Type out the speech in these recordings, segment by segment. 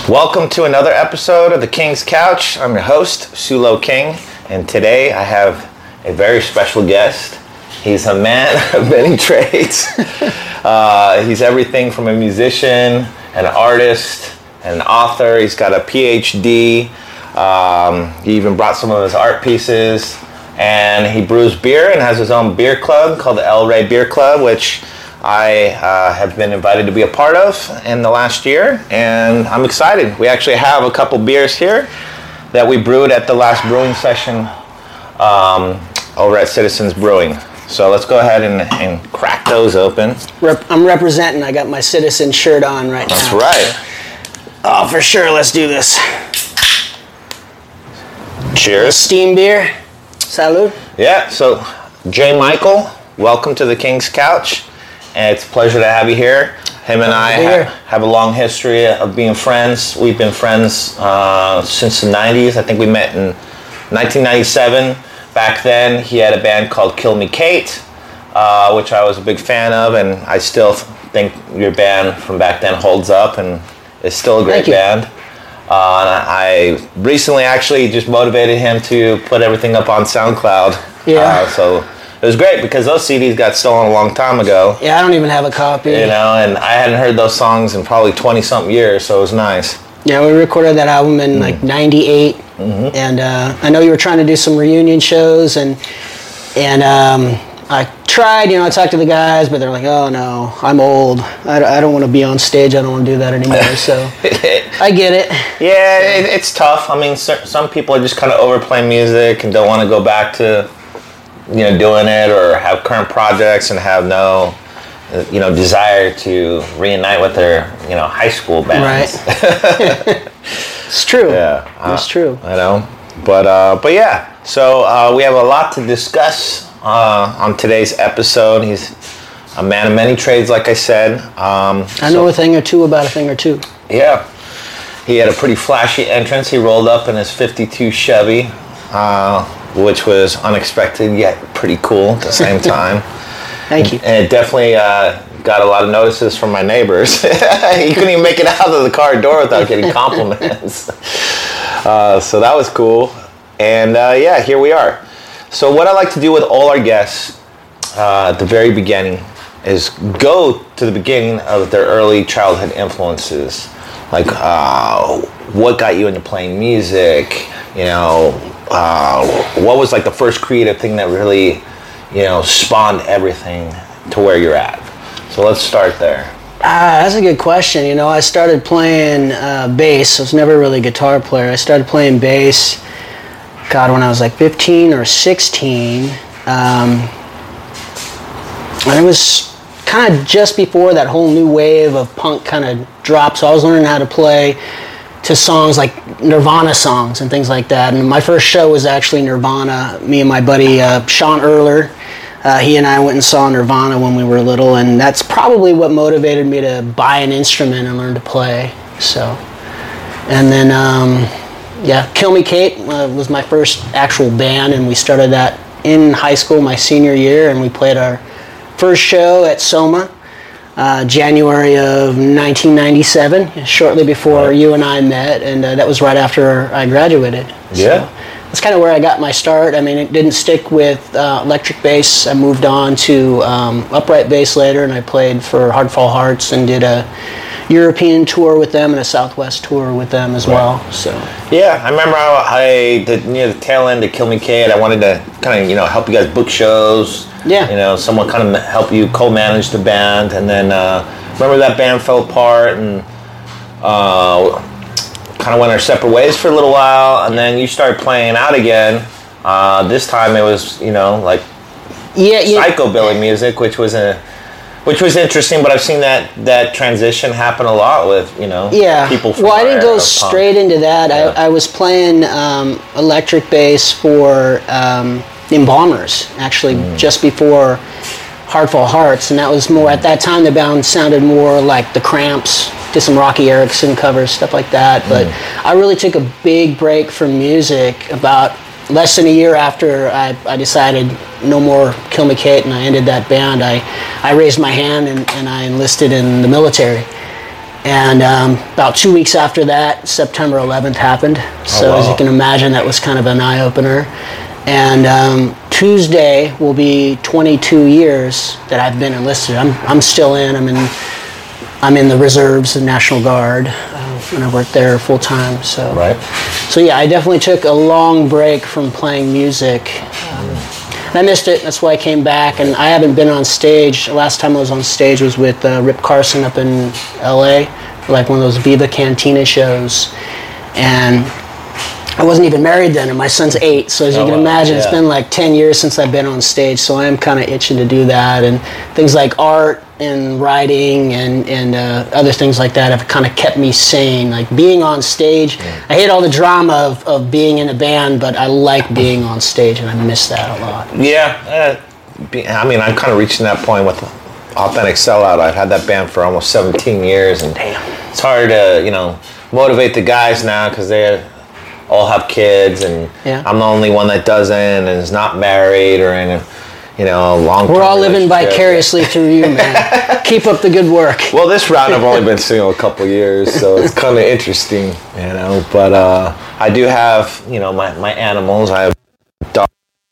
Welcome to another episode of The King's Couch. I'm your host, Sulo King, and today I have a very special guest. He's a man of many trades. He's everything from a musician, an artist, an author. He's got a PhD. He even brought some of his art pieces, and he brews beer and has his own beer club called the El Rey Beer Club, which I have been invited to be a part of in the last year, and I'm excited. We actually have a couple beers here that we brewed at the last brewing session over at Citizens Brewing. So let's go ahead and crack those open. I'm representing. I got my Citizen shirt on right now. That's right. Oh, for sure. Let's do this. Cheers. Steam beer. Salud. Yeah, so Jay Michael, welcome to the King's Couch. And it's a pleasure to have you here. Him and I have a long history of being friends. We've been friends since the 90s. I think we met in 1997. Back then, he had a band called Kill Me Kate, which I was a big fan of, and I still think your band from back then holds up and is still a great band. And I recently actually just motivated him to put everything up on SoundCloud. Yeah. So it was great because those CDs got stolen a long time ago. Yeah, I don't even have a copy. You know, and I hadn't heard those songs in probably 20-something years, so it was nice. Yeah, we recorded that album in like 98, and I know you were trying to do some reunion shows, and I tried, I talked to the guys, but they're like, oh no, I'm old. I don't want to be on stage. I don't want to do that anymore, so I get it. Yeah, it's tough. I mean, some people are just kind of overplaying music and don't want to go back to doing it, or have current projects and have no, desire to reunite with their, high school bands. Right. It's true. Yeah, it's true. I know, but yeah. So we have a lot to discuss on today's episode. He's a man of many trades, like I said. I know a thing or two about a thing or two. Yeah, he had a pretty flashy entrance. He rolled up in his '52 Chevy. Which was unexpected yet pretty cool at the same time. Thank you. And it definitely got a lot of notices from my neighbors. He couldn't even make it out of the car door without getting compliments. So that was cool. And yeah, here we are. So what I like to do with all our guests at the very beginning is go to the beginning of their early childhood influences. Like what got you into playing music, what was like the first creative thing that really, spawned everything to where you're at? So let's start there. That's a good question. I started playing bass. I was never really a guitar player. I started playing bass, when I was like 15 or 16. And it was kind of just before that whole new wave of punk kind of dropped. So I was learning how to play to songs like Nirvana songs and things like that. And my first show was actually Nirvana. Me and my buddy Sean Erler, he and I went and saw Nirvana when we were little, and that's probably what motivated me to buy an instrument and learn to play. So, and then Kill Me Kate was my first actual band, and we started that in high school my senior year, and we played our first show at Soma. January of 1997, shortly before you and I met, and that was right after I graduated. Yeah. So that's kind of where I got my start. I mean, it didn't stick with electric bass. I moved on to upright bass later, and I played for Hardfall Hearts and did a European tour with them and a Southwest tour with them as well. So yeah, I remember I did near the tail end of Kill Me Kate. I wanted to kind of help you guys book shows. Yeah. Someone kind of help you co-manage the band, and then remember that band fell apart and kind of went our separate ways for a little while, and then you started playing out again. This time it was like psychobilly music, which was interesting, but I've seen that transition happen a lot with people from I didn't go straight punk. into that. Yeah. I was playing electric bass for Embalmers, actually, just before Hardfall Hearts, and that was more, at that time the band sounded more like the Cramps, did some Rocky Erickson covers, stuff like that, but I really took a big break from music about less than a year after I decided no more Kill Me Kate, and I ended that band. I raised my hand and I enlisted in the military. And about 2 weeks after that, September 11th happened. So as you can imagine, that was kind of an eye-opener. And Tuesday will be 22 years that I've been enlisted. I'm still in. I'm in the reserves, the National Guard, and I work there full time. So So yeah, I definitely took a long break from playing music. And I missed it. That's why I came back. And I haven't been on stage. The last time I was on stage was with Rip Carson up in L.A. for like one of those Viva Cantina shows. And I wasn't even married then, and my son's 8. So as you can imagine, it's been like 10 years since I've been on stage. So I am kind of itching to do that. And things like art and writing and other things like that have kind of kept me sane. Like being on stage, I hate all the drama of being in a band, but I like being on stage, and I miss that a lot. Yeah, I mean, I'm kind of reaching that point with Authentic Sellout. I've had that band for almost 17 years, and it's hard to, motivate the guys now because they all have kids, and I'm the only one that doesn't and is not married or in a long-term We're all living vicariously through you, man. Keep up the good work. Well, this round I've only been single a couple years, so it's kind of interesting, But I do have, my animals. I have dogs.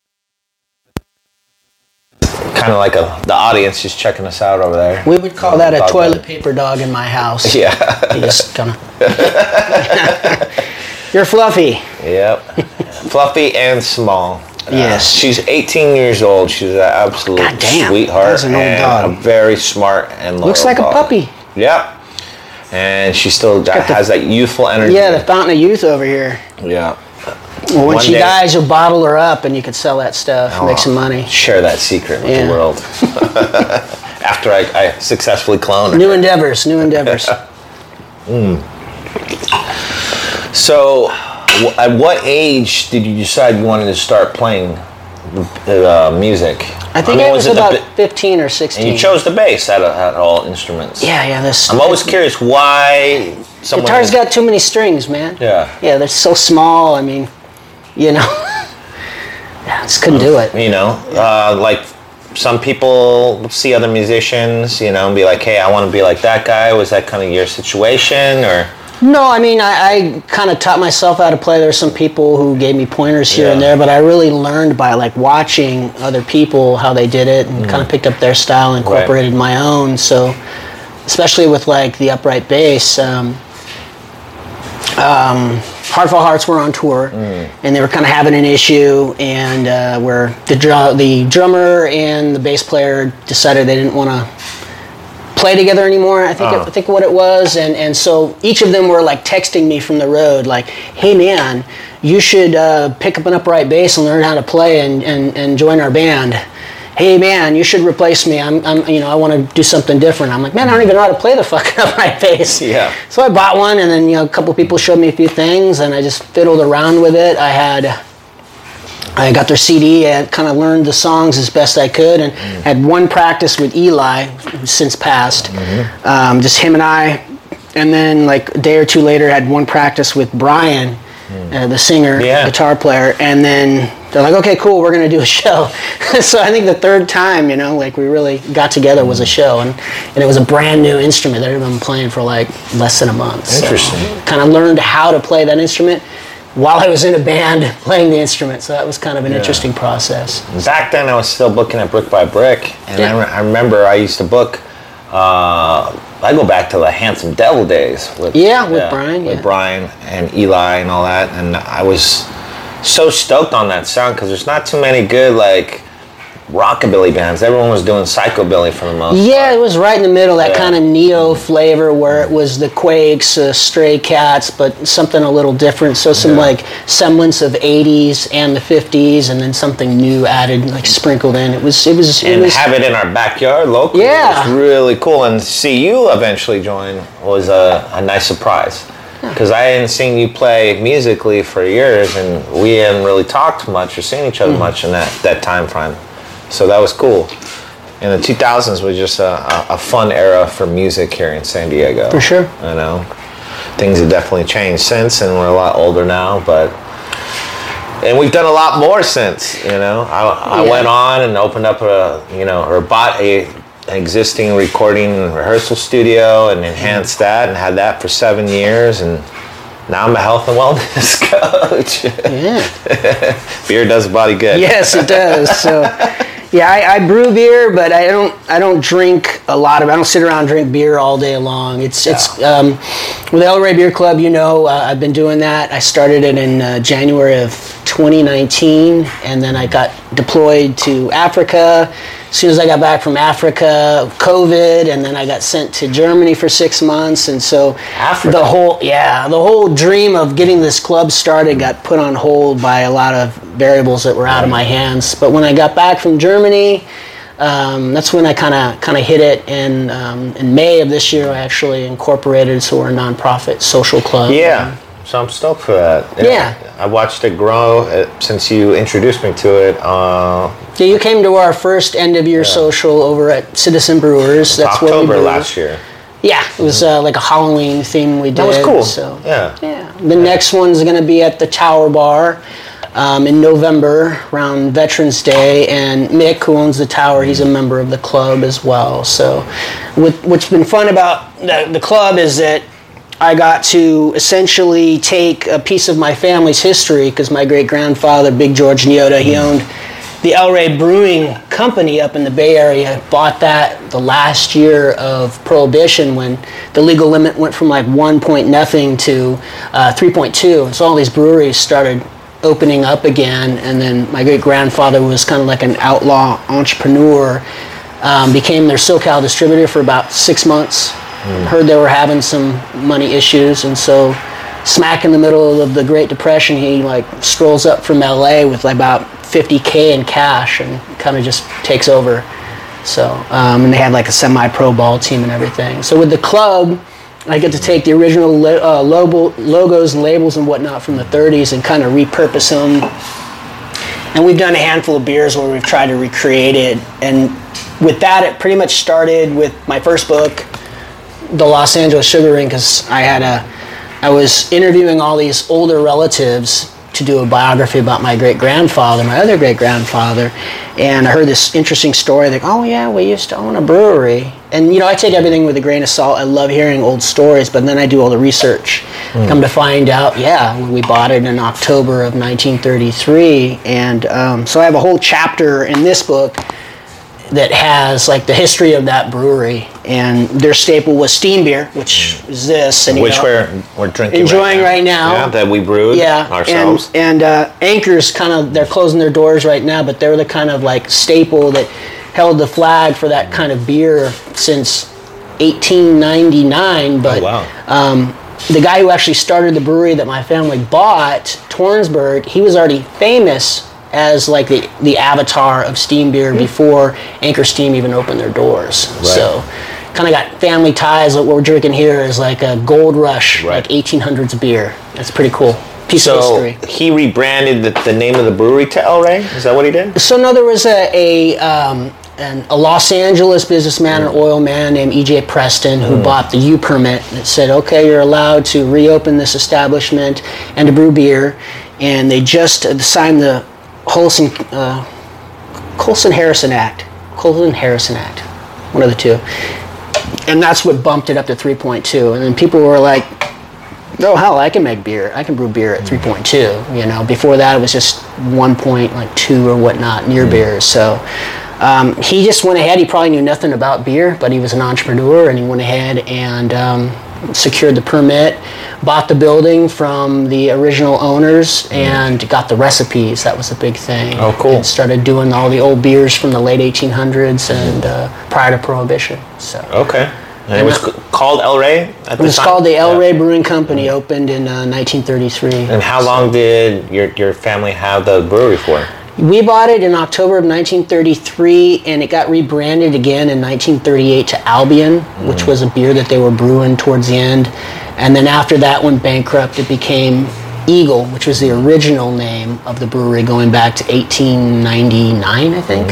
Kind of like the audience just checking us out over there. We would call that a toilet paper dog in my house. Yeah. You just kind of... You're Fluffy. Yep. Fluffy and small. Yes. She's 18 years old. She's an absolute sweetheart. That's an old dog. A very smart and loyal Looks like dog. a puppy. Yep. And she still has that youthful energy. Yeah, the fountain of youth over here. Yeah. Well, when she dies, you'll bottle her up and you can sell that stuff, make some money. Share that secret with the world. After I successfully clone her. New endeavors. So, at what age did you decide you wanted to start playing music? I think I was about 15 or 16. And you chose the bass out of all instruments. Yeah. I'm always curious why someone... Guitar's got too many strings, man. Yeah. Yeah, they're so small. I mean, I just couldn't do it. Like some people see other musicians, and be like, hey, I want to be like that guy. Was that kind of your situation, or... No, I mean, I kind of taught myself how to play. There's some people who gave me pointers here and there, but I really learned by watching other people, how they did it, and kind of picked up their style and incorporated my own. So, especially with the upright bass, Heartful Hearts were on tour, and they were kind of having an issue, and where the drummer and the bass player decided they didn't want to play together anymore. I think what it was, and so each of them were texting me from the road, hey man, you should pick up an upright bass and learn how to play and join our band. Hey man, you should replace me. I want to do something different. I'm like, man, I don't even know how to play the fucking upright bass. Yeah. So I bought one, and then a couple people showed me a few things, and I just fiddled around with it. I got their CD and kind of learned the songs as best I could, and had one practice with Eli, who's since passed, just him and I. And then a day or two later, had one practice with Brian, the singer, guitar player. And then they're like, okay, cool, we're going to do a show. So I think the third time, we really got together was a show. And it was a brand new instrument that I'd been playing for less than a month. Interesting. So kind of learned how to play that instrument while I was in a band playing the instrument, so that was kind of an interesting process. Back then, I was still booking at Brick by Brick, and I remember I used to book. I go back to the Handsome Devil days with Brian, with Brian and Eli and all that, and I was so stoked on that sound because there's not too many good rockabilly bands. Everyone was doing psychobilly for the most part. Yeah, it was right in the middle, that kind of neo flavor where it was the Quakes, Stray Cats, but something a little different. So some semblance of 80s and the 50s, and then something new added, sprinkled in. It was have it in our backyard locally. Yeah. It was really cool. And see you eventually join was a nice surprise. Because I hadn't seen you play musically for years, and we hadn't really talked much or seen each other much in that time frame. So that was cool. And the 2000s was just a fun era for music here in San Diego. For sure. Things have definitely changed since, and we're a lot older now, and we've done a lot more since, I went on and opened up bought a an existing recording and rehearsal studio and enhanced that and had that for 7 years, and now I'm a health and wellness coach. Yeah. Beer does the body good. Yes, it does. So, yeah, I brew beer, but I don't drink a lot of. I don't sit around and drink beer all day long. It's with El Rey Beer Club. I've been doing that. I started it in January of 2019, and then I got deployed to Africa. As soon as I got back from Africa, COVID, and then I got sent to Germany for 6 months, and so Africa. the whole dream of getting this club started got put on hold by a lot of variables that were out of my hands. But when I got back from Germany, that's when I kind of hit it. And in May of this year, I actually incorporated, so we're a nonprofit social club. Yeah. So I'm stoked for that. Yeah. I watched it grow since you introduced me to it. Yeah, you came to our first end of year social over at Citizen Brewers. That's October what we last year. Yeah, it was like a Halloween theme we did. That was cool. So Yeah. The next one's going to be at the Tower Bar in November around Veterans Day, and Mick, who owns the Tower, he's a member of the club as well. So, what's been fun about the club is that I got to essentially take a piece of my family's history, because my great-grandfather, Big George Nyota, he owned the El Rey Brewing Company up in the Bay Area. Bought that the last year of Prohibition, when the legal limit went from like 1 point nothing to 3.2. So all these breweries started opening up again, and then my great-grandfather was kind of like an outlaw entrepreneur, became their SoCal distributor for about 6 months. Heard they were having some money issues, and so smack in the middle of the Great Depression, he like strolls up from LA with like about $50K in cash and kind of just takes over. So, and they had like a semi-pro ball team and everything. So with the club, I get to take the original logos and labels and whatnot from the 30s and kind of repurpose them. And we've done a handful of beers where we've tried to recreate it. And with that, it pretty much started with my first book, The Los Angeles Sugar Ring, because I was interviewing all these older relatives to do a biography about my great-grandfather, my other great-grandfather, and I heard this interesting story, like, oh yeah, we used to own a brewery. And I take everything with a grain of salt. I love hearing old stories, but then I do all the research. Come to find out, we bought it in October of 1933, and so I have a whole chapter in this book that has like the history of that brewery, and their staple was steam beer, which is this, and which we're drinking, enjoying right now. Yeah, that we brewed ourselves. And Anchor's they're closing their doors right now, but they're the kind of like staple that held the flag for that kind of beer since 1899. But the guy who actually started the brewery that my family bought, Tornsberg, he was already famous as like the avatar of steam beer before Anchor Steam even opened their doors. Right. So kind of got family ties. What we're drinking here is like a Gold Rush, like 1800s beer. That's pretty cool. Piece of history. So he rebranded the name of the brewery to El Rey? Is that what he did? So no, there was a Los Angeles businessman or oil man named E.J. Preston who bought the U permit that said, okay, you're allowed to reopen this establishment and to brew beer. And they just signed the Colson-Harrison Act, one of the two, and that's what bumped it up to 3.2. And then people were like, "Oh hell, I can make beer. I can brew beer at 3.2." Before that it was just 1.2 or whatnot near beers. So he just went ahead. He probably knew nothing about beer, but he was an entrepreneur, and he went ahead and secured the permit, bought the building from the original owners, and got the recipes. That was a big thing. Oh, cool. And started doing all the old beers from the late 1800s and prior to Prohibition. So. Okay. And it was called El Rey at the time? It was called the El Rey Brewing Company, opened in 1933. And how long did your family have the brewery for? We bought it in October of 1933, and it got rebranded again in 1938 to Albion, which was a beer that they were brewing towards the end. And then after that went bankrupt, it became Eagle, which was the original name of the brewery going back to 1899, I think.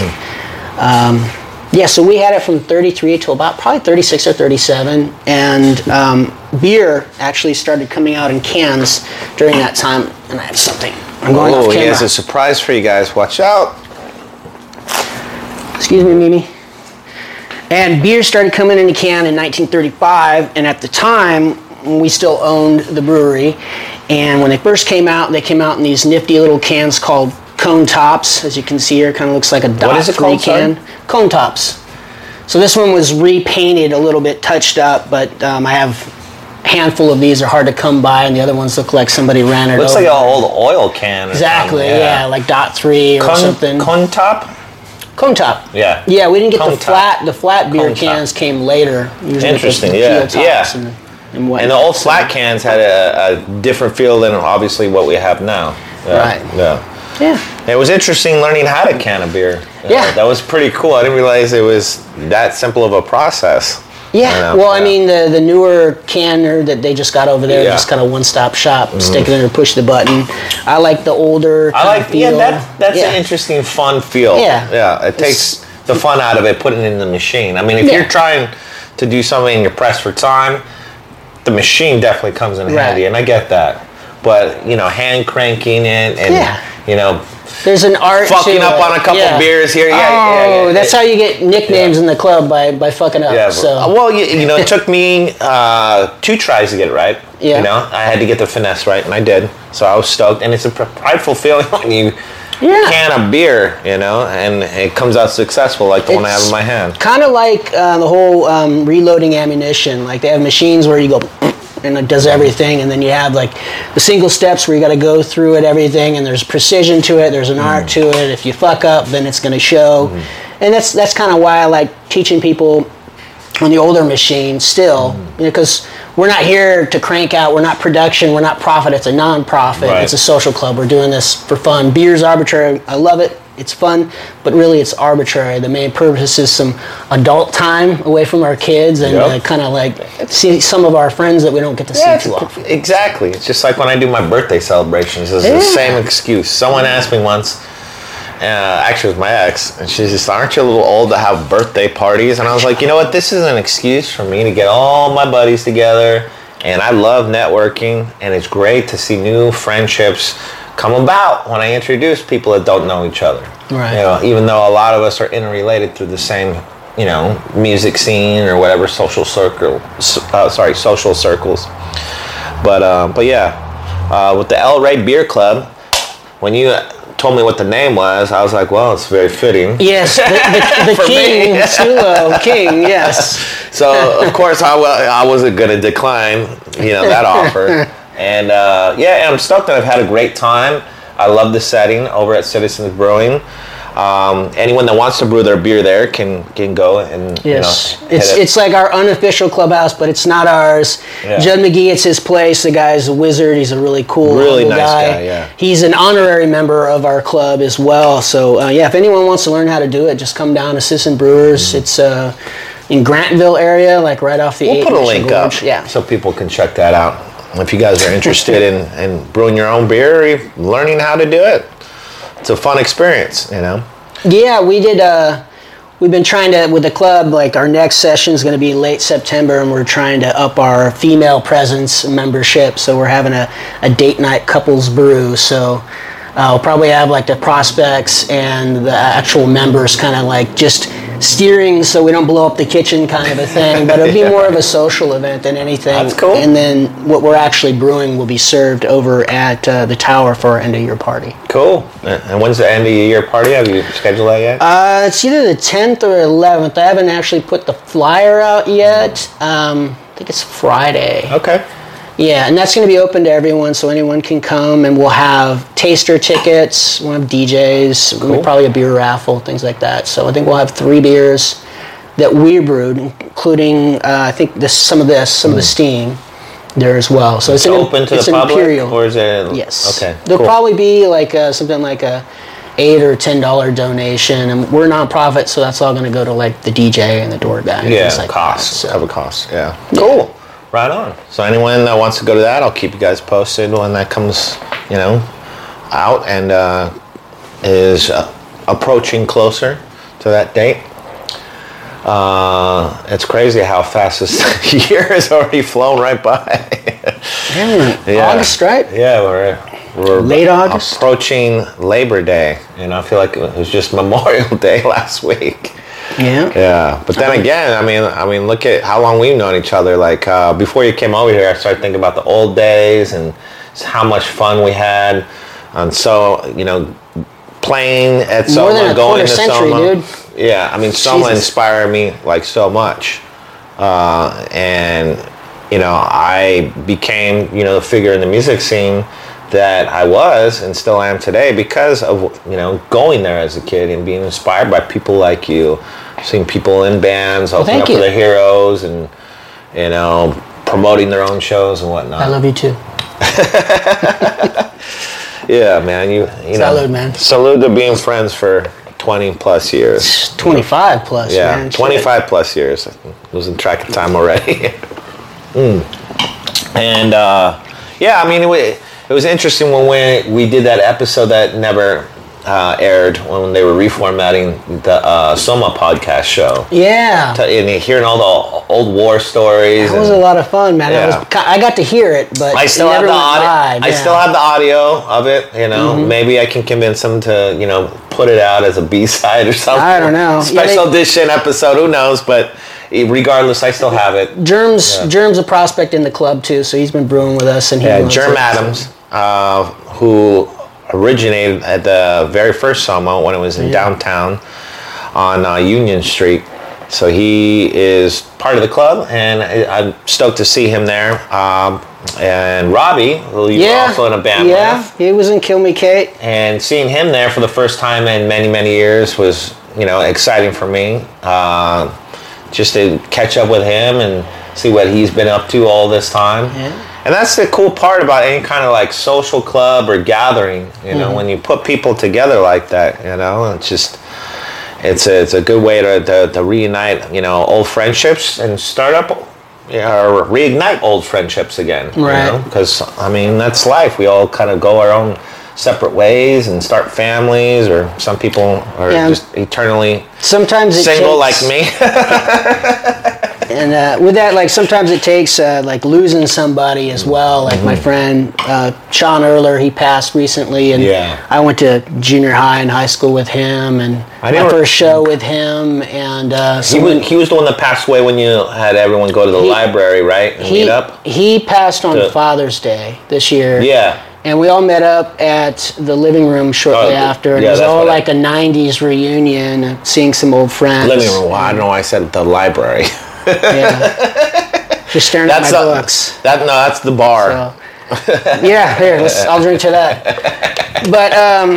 So we had it from 33 to about probably 36 or 37, and beer actually started coming out in cans during that time. And I have something. I'm going off camera. He has a surprise for you guys. Watch out. Excuse me, Mimi. And beer started coming in a can in 1935, and at the time, we still owned the brewery. And when they first came out, they came out in these nifty little cans called Cone Tops. As you can see here, kind of looks like a What is it dot-free called, can. sorry? Cone Tops. So this one was repainted a little bit, touched up, but I have a handful of these are hard to come by, and the other ones look like somebody ran it Looks over. like an old oil can. Or Exactly, something. yeah, like dot three or something. Cone top? Cone top. Yeah. Yeah, we didn't get Cone the top. flat. The flat beer Cone top. cans came later. Usually Interesting, with the yeah, steel tops yeah. And whatnot. And the old flat cans had a different feel than obviously what we have now. Yeah. Right. Yeah. Yeah. It was interesting learning how to can a beer. Yeah. That was pretty cool. I didn't realize it was that simple of a process. Yeah. You know? Well, I mean, the newer canner that they just got over there, Yeah. just kind of one-stop shop. Stick it in or push the button. I like the older. I like, feel. that's an interesting, fun feel. Yeah. Yeah, it takes the fun out of it, putting it in the machine. I mean, if Yeah. you're trying to do something and you're pressed for time, the machine definitely comes in handy, Right. and I get that. But, you know, hand cranking it and, Yeah. you know, There's an art fucking to up it. on a couple Yeah. beers here. Oh, Yeah. that's how you get nicknames in the club by fucking up. Yeah, So well, you know, it took me 2 tries to get it right. Yeah. You know, I had to get the finesse right, and I did. So I was stoked, and it's a prideful feeling when you Yeah. can a beer, you know, and it comes out successful like the one I have in my hand. Kind of like the whole reloading ammunition. Like they have machines where you go and it does everything, and then you have like the single steps where you got to go through it, everything, and there's precision to it. There's an art to it. If you fuck up, then it's going to show. And that's kind of why I like teaching people on the older machine still, because we're not here to crank out. We're not production. We're not profit. It's a non-profit. Right. It's a social club. We're doing this for fun. Beer's arbitrary. I love it. It's fun, but really it's arbitrary. The main purpose is some adult time away from our kids and Yep. kind of like see some of our friends that we don't get to see too often. Exactly. It's just like when I do my birthday celebrations. It's the same excuse. Someone asked me once, actually it was my ex, and she's just, aren't you a little old to have birthday parties? And I was like, you know what, this is an excuse for me to get all my buddies together, and I love networking, and it's great to see new friendships come about when I introduce people that don't know each other. Right. You know, even though a lot of us are interrelated through the same, you know, music scene or whatever social circles. But yeah, with the El Rey Beer Club, when you told me what the name was, I was like, well, it's very fitting. Yes, the For king, me. Sulo King, yes. So of course I wasn't gonna decline, you know, that offer. And yeah, and I'm stoked that I've had a great time. I love the setting over at Citizens Brewing. Anyone that wants to brew their beer there can go and Yes, you know, it's like our unofficial clubhouse, but it's not ours. Yeah. Judd McGee, it's his place. The guy's a wizard. He's a really cool, Really humble nice guy, yeah. He's an honorary member of our club as well. So yeah, if anyone wants to learn how to do it, just come down to Citizen Brewers. It's in Grantville area, like right off the. We'll 8 put a Mission link Gorge. up Yeah. so people can check that out. If you guys are interested in brewing your own beer or learning how to do it, it's a fun experience, you know. Yeah, we did. We've been trying to, with the club, like our next session is going to be late September, and we're trying to up our female presence membership. So we're having a date night couples brew. So we'll probably have like the prospects and the actual members kind of like just steering so we don't blow up the kitchen kind of a thing. But it'll be more of a social event than anything. That's cool. And then what we're actually brewing will be served over at the Tower for our end of year party. Cool. And when's the end of your year party? Have you scheduled that yet? It's either the 10th or 11th. I haven't actually put the flyer out yet. I think it's Friday. Okay. Yeah, and that's going to be open to everyone, so anyone can come, and we'll have taster tickets, we'll have DJs, Cool. probably a beer raffle, things like that. So I think we'll have 3 beers that we brewed, including I think some of the steam there as well. So It's open to it's the an public, Imperial. or is it? Yes. Okay. There'll cool. probably be like something like a $8 or $10 donation, and we're nonprofit, so that's all going to go to like the DJ and the door guy. And Yeah, things like costs. that, so. Cover costs. Yeah. Cool. Right on. So anyone that wants to go to that, I'll keep you guys posted when that comes, you know, out and is approaching closer to that date. It's crazy how fast this year has already flown right by. Yeah. August, right? Yeah, we're Late August? approaching Labor Day. You know, I feel like it was just Memorial Day last week. Yeah, but then again, I mean, look at how long we've known each other. Like before you came over here, I started thinking about the old days and how much fun we had. And so, playing at Soma, more than a going quarter to century, Soma. dude. Yeah, I mean, Soma Jesus. inspired me like so much, and I became the figure in the music scene that I was and still am today because of going there as a kid and being inspired by people like you, seeing people in bands opening up for their heroes and promoting their own shows and whatnot. I love you too. Yeah, man. Salute, man. Salute to being friends for 20 plus years. 25 plus. Yeah, man. 25 plus years. Losing track of time already. And yeah, I mean, it was interesting when we did that episode that never aired when they were reformatting the Soma podcast show. Yeah. And hearing all the old war stories. That was a lot of fun, man. Yeah. I got to hear it, but I still have never the went audio. live. I still have the audio of it. Maybe I can convince them to put it out as a B-side or something. I don't know. Special edition episode. Who knows? But regardless, I still have it. Germ's a prospect in the club too, so he's been brewing with us, and Germ Adams, who originated at the very first Soma when it was in downtown on Union Street. So he is part of the club, and I'm stoked to see him there. And Robbie, who you were also in a band with. Yeah, he was in Kill Me Kate. And seeing him there for the first time in many, many years was, exciting for me. Just to catch up with him and see what he's been up to all this time. Yeah. And that's the cool part about any kind of like social club or gathering, when you put people together like that, it's just, it's a good way to reunite, old friendships and start up, or reignite old friendships again, right? Because, that's life. We all kind of go our own separate ways and start families, or some people are just eternally single like me. And with that, like sometimes it takes like losing somebody as well. Like my friend Sean Erler, he passed recently, and I went to junior high and high school with him, and my first show with him. And he was the one that passed away when you had everyone go to the library, right? And meet up. He passed on Father's Day this year. Yeah. And we all met up at the living room shortly after. And it was all like a 90s reunion, seeing some old friends. Living room. Well, I don't know why I said the library. Yeah. Just staring at my books. That's the bar. So, yeah, here, I'll drink to that. But,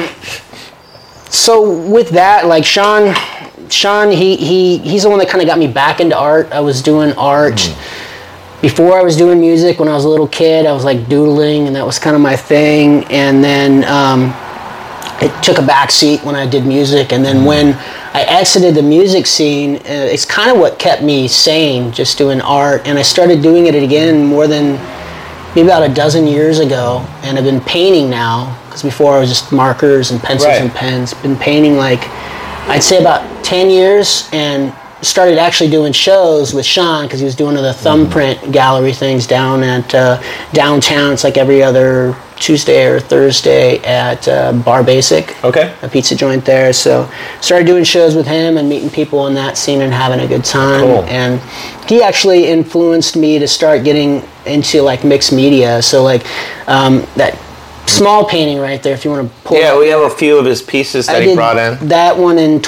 so with that, like Sean, he's the one that kind of got me back into art. I was doing art. Before I was doing music, when I was a little kid, I was like doodling, and that was kind of my thing. And then it took a backseat when I did music. And then when I exited the music scene, it's kind of what kept me sane, just doing art. And I started doing it again more than maybe about a dozen years ago. And I've been painting now, because before I was just markers and pencils and pens. Been painting like, I'd say about 10 years, and started actually doing shows with Sean because he was doing the thumbprint gallery things down at downtown. It's like every other Tuesday or Thursday at Bar Basic, a pizza joint there. So started doing shows with him and meeting people in that scene and having a good time. Cool. And he actually influenced me to start getting into like mixed media. So like that small painting right there, if you want to pull up. We have a few of his pieces that he brought in. That one in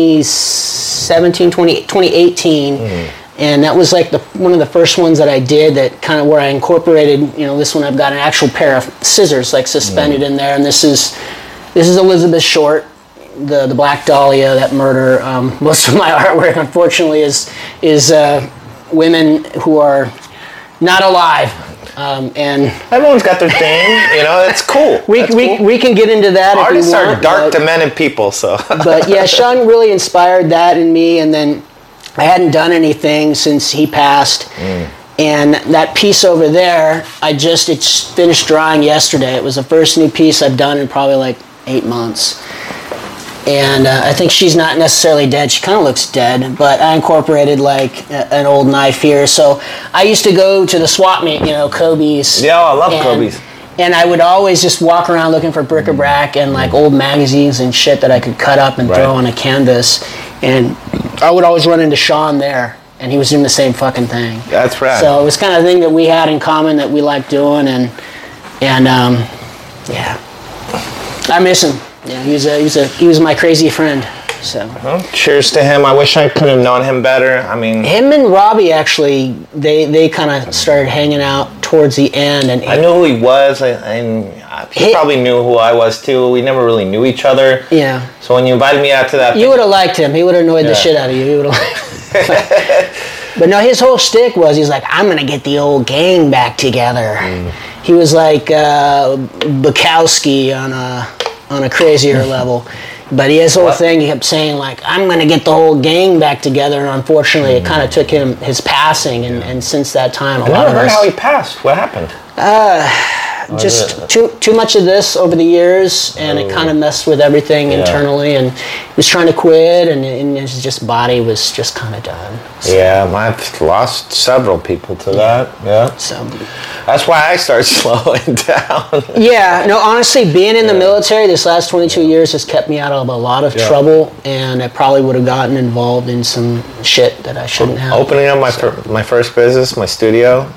2018, and that was like one of the first ones that I did, that kind of where I incorporated, this one I've got an actual pair of scissors like suspended in there, and this is Elizabeth Short, the Black Dahlia, that murder. Most of my artwork, unfortunately, is women who are not alive. And everyone's got their thing, it's cool. We can get into that. Artists if you want, are dark, demented people, so. But yeah, Sean really inspired that in me, and then I hadn't done anything since he passed. And that piece over there, it's finished drying yesterday. It was the first new piece I've done in probably like 8 months. And I think she's not necessarily dead. She kind of looks dead, but I incorporated like an old knife here. So I used to go to the swap meet, Kobe's. Yeah, I love Kobe's. And I would always just walk around looking for bric-a-brac and like old magazines and shit that I could cut up and throw on a canvas. And I would always run into Sean there, and he was doing the same fucking thing. That's rad. So it was kind of a thing that we had in common that we liked doing, and yeah, I miss him. Yeah, he was my crazy friend. So. Well, cheers to him. I wish I could have known him better. I mean, him and Robbie actually, they kind of started hanging out towards the end, and I knew who he was, and he probably knew who I was too. We never really knew each other. Yeah. So when you invited me out to that, you would have liked him. He would have annoyed the shit out of you. He would have. But no, his whole shtick was he's like, I'm gonna get the old gang back together. He was like Bukowski on a crazier level. But his whole thing, he kept saying, like, I'm going to get the whole gang back together. And unfortunately, it kind of took him, his passing. And since that time, a lot of us... I never heard how he passed. What happened? Just too much of this over the years. And it kind of messed with everything internally. And he was trying to quit. And his just body was just kind of done. So. Yeah, I've lost several people to that. Yeah. So... That's why I started slowing down. Yeah, no, honestly, being in the military this last 22 years has kept me out of a lot of trouble, and I probably would have gotten involved in some shit that I shouldn't have. Opening up my first business, my studio,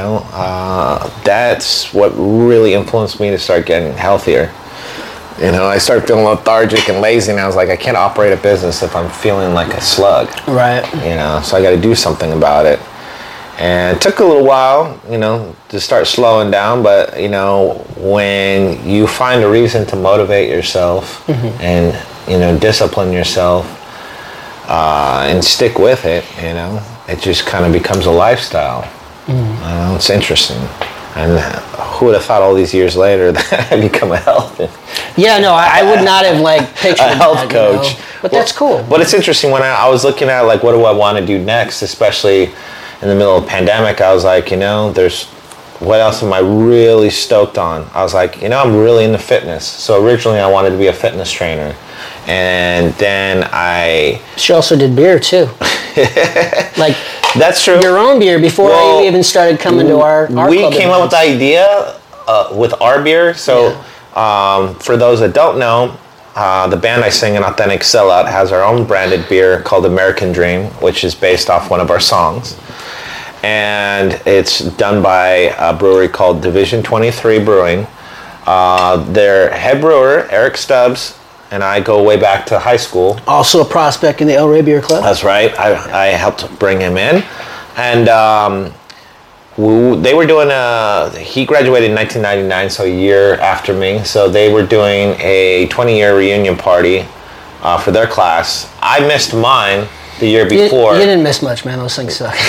that's what really influenced me to start getting healthier. I started feeling lethargic and lazy, and I was like, I can't operate a business if I'm feeling like a slug. Right. So I got to do something about it. And it took a little while, to start slowing down. But, when you find a reason to motivate yourself and, discipline yourself and stick with it, it just kind of becomes a lifestyle. It's interesting. And who would have thought all these years later that I'd become a health? Yeah, no, I would not have pictured a health coach. But that's cool. But it's interesting when I was looking at what do I want to do next, especially in the middle of the pandemic. I was like, what else am I really stoked on? I was like, I'm really into fitness. So originally I wanted to be a fitness trainer. And then She also did beer too. That's true. Your own beer before you even started coming to our we club came up with the idea with our beer. So for those that don't know, the band I sing in, Authentic Sellout, has our own branded beer called American Dream, which is based off one of our songs. And it's done by a brewery called Division 23 Brewing. Their head brewer, Eric Stubbs, and I go way back to high school. Also a prospect in the El Rey Beer Club. That's right. I helped bring him in. And they were doing he graduated in 1999, so a year after me. So they were doing a 20-year reunion party for their class. I missed mine the year before. You didn't miss much, man. Those things suck.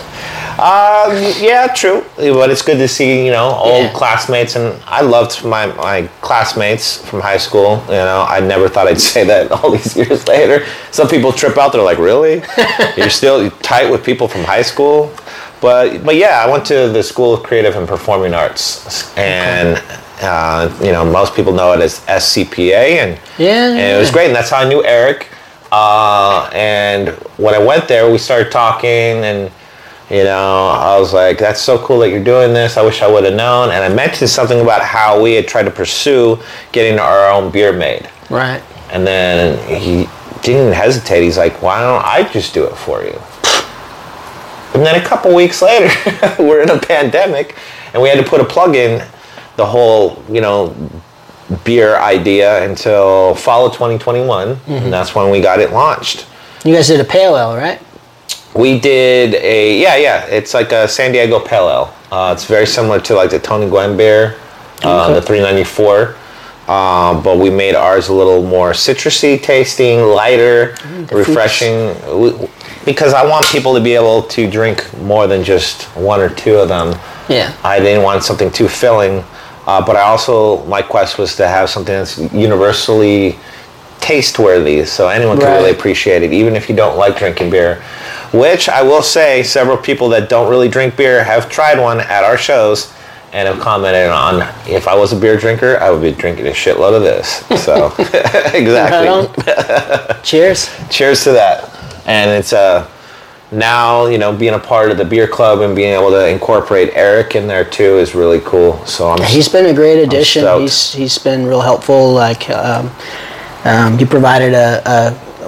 Yeah, true. But it's good to see, old classmates, and I loved my classmates from high school. I never thought I'd say that all these years later. Some people trip out. They're like, "Really? You're still tight with people from high school?" But yeah, I went to the School of Creative and Performing Arts, and most people know it as SCPA, and it was great, and that's how I knew Eric. And when I went there, we started talking, and I was like, that's so cool that you're doing this. I wish I would have known. And I mentioned something about how we had tried to pursue getting our own beer made. Right. And then he didn't even hesitate. He's like, why don't I just do it for you? And then a couple weeks later, we're in a pandemic, and we had to put a plug in the whole, beer idea until fall of 2021. And that's when we got it launched. You guys did a pale ale, right? We did it's like a San Diego Pale Ale. It's very similar to the Tony Gwynn beer, the 394. But we made ours a little more citrusy tasting, lighter, refreshing. Because I want people to be able to drink more than just one or two of them. Yeah. I didn't want something too filling. But my quest was to have something that's universally taste-worthy, so anyone can really appreciate it, even if you don't like drinking beer. Which I will say, several people that don't really drink beer have tried one at our shows and have commented on, if I was a beer drinker, I would be drinking a shitload of this. So, exactly. Cheers. Cheers to that. And it's now, being a part of the beer club and being able to incorporate Eric in there too is really cool. So he's been a great addition. He's been real helpful. He provided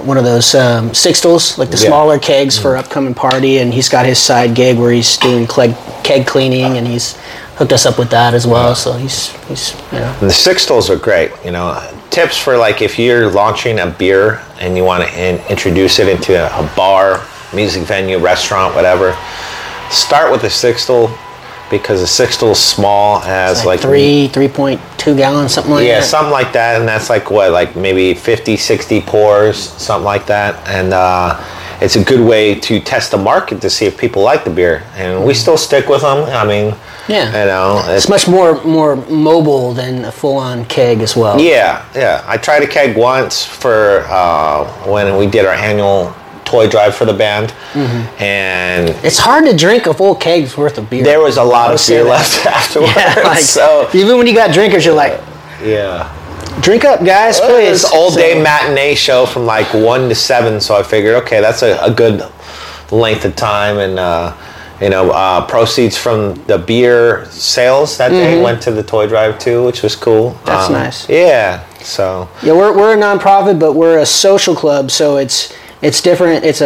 one of those sixtels, like the smaller kegs for upcoming party, and he's got his side gig where he's doing keg cleaning, and he's hooked us up with that as well. So he's The sixtels are great. Tips for like if you're launching a beer and you want to introduce it into a bar, music venue, restaurant, whatever. Start with a sixtel because the sixtel is small, has like 3.2 gallons, something like that. Yeah, something like that, and that's like what, like maybe 50, 60 pours, something like that, and it's a good way to test the market to see if people like the beer, and we still stick with them. I mean, it's much more mobile than a full-on keg as well. Yeah. I tried a keg once for when we did our annual toy drive for the band, and it's hard to drink a full keg's worth of beer. There was a lot of beer left afterwards. Yeah, so even when you got drinkers, you're like, drink up, guys, please. It was an all-day matinee show from like 1 to 7, so I figured, okay, that's a good length of time, and proceeds from the beer sales that day went to the toy drive too, which was cool. That's nice. Yeah, so. Yeah, we're a nonprofit, but we're a social club, so it's different. It's a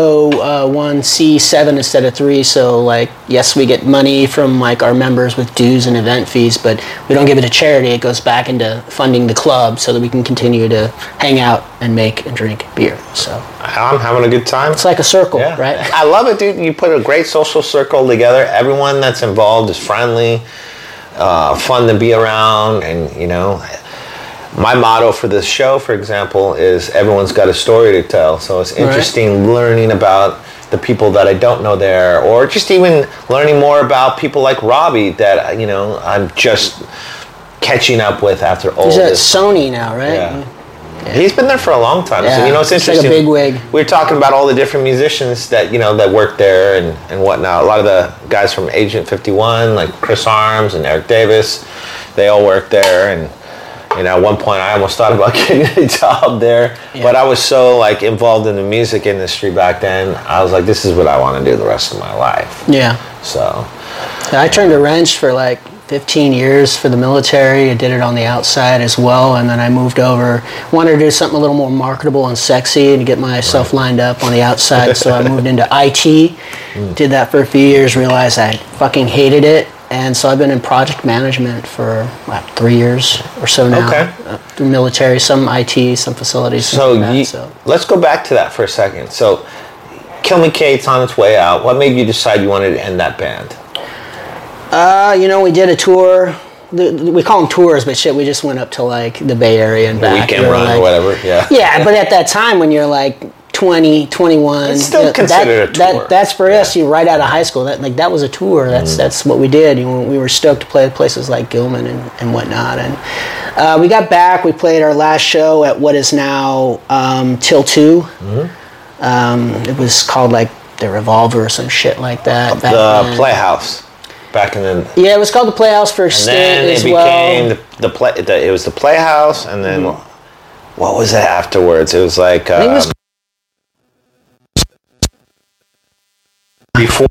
501c7 instead of 3. So like, yes, we get money from like our members with dues and event fees, but we don't give it to charity. It goes back into funding the club so that we can continue to hang out and make and drink beer. So I'm having a good time. It's like a circle, right? I love it, dude. You put a great social circle together. Everyone that's involved is friendly, fun to be around, and my motto for this show, for example, is everyone's got a story to tell. So it's interesting learning about the people that I don't know there, or just even learning more about people like Robbie that I'm just catching up with after all this. He's at this. Sony now, right? Yeah. He's been there for a long time. Yeah. So it's interesting. Like a big wig. We were talking about all the different musicians that that work there and whatnot. A lot of the guys from Agent 51, like Chris Arms and Eric Davis, they all work there. And at one point I almost thought about getting a job there, but I was so like involved in the music industry back then. I was like, this is what I want to do the rest of my life. Yeah. So. I turned a wrench for like 15 years for the military. I did it on the outside as well, and then I moved over. Wanted to do something a little more marketable and sexy and get myself lined up on the outside, so I moved into IT. Did that for a few years, realized I fucking hated it. And so I've been in project management for 3 years or so now. Okay. Through military, some IT, some facilities. So let's go back to that for a second. So Kill Me Kate's on its way out. What made you decide you wanted to end that band? We did a tour. We call them tours, but shit, we just went up to like the Bay Area and back. Weekend run or whatever, yeah. Yeah, but at that time when you're like 20, 21. It's still considered a tour. That's for us. You right out of high school. That was a tour. That's what we did. We were stoked to play places like Gilman and whatnot. And we got back. We played our last show at what is now Till 2. It was called like the Revolver or some shit like that. The Playhouse. Back in the it was called the Playhouse for a stint as well. And then it became it was the Playhouse, and then what was it afterwards? It was like I think it was before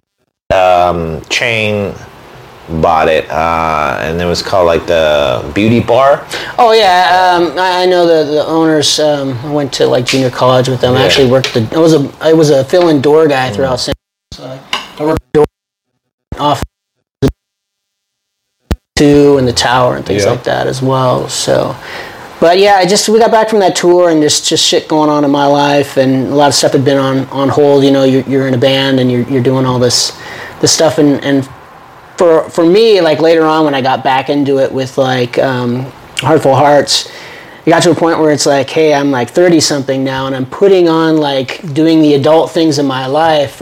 Chain bought it, and it was called like the Beauty Bar. Oh yeah, I know the owners. I went to like junior college with them. I actually worked I was a fill-in door guy throughout. So I worked door off and the tower and things like that as well. So, but yeah, we got back from that tour and there's just shit going on in my life, and a lot of stuff had been on hold. You're in a band and you're doing all this stuff, and for me, like later on when I got back into it with like Heartful Hearts, it got to a point where it's like, hey, I'm like 30 something now, and I'm putting on like doing the adult things in my life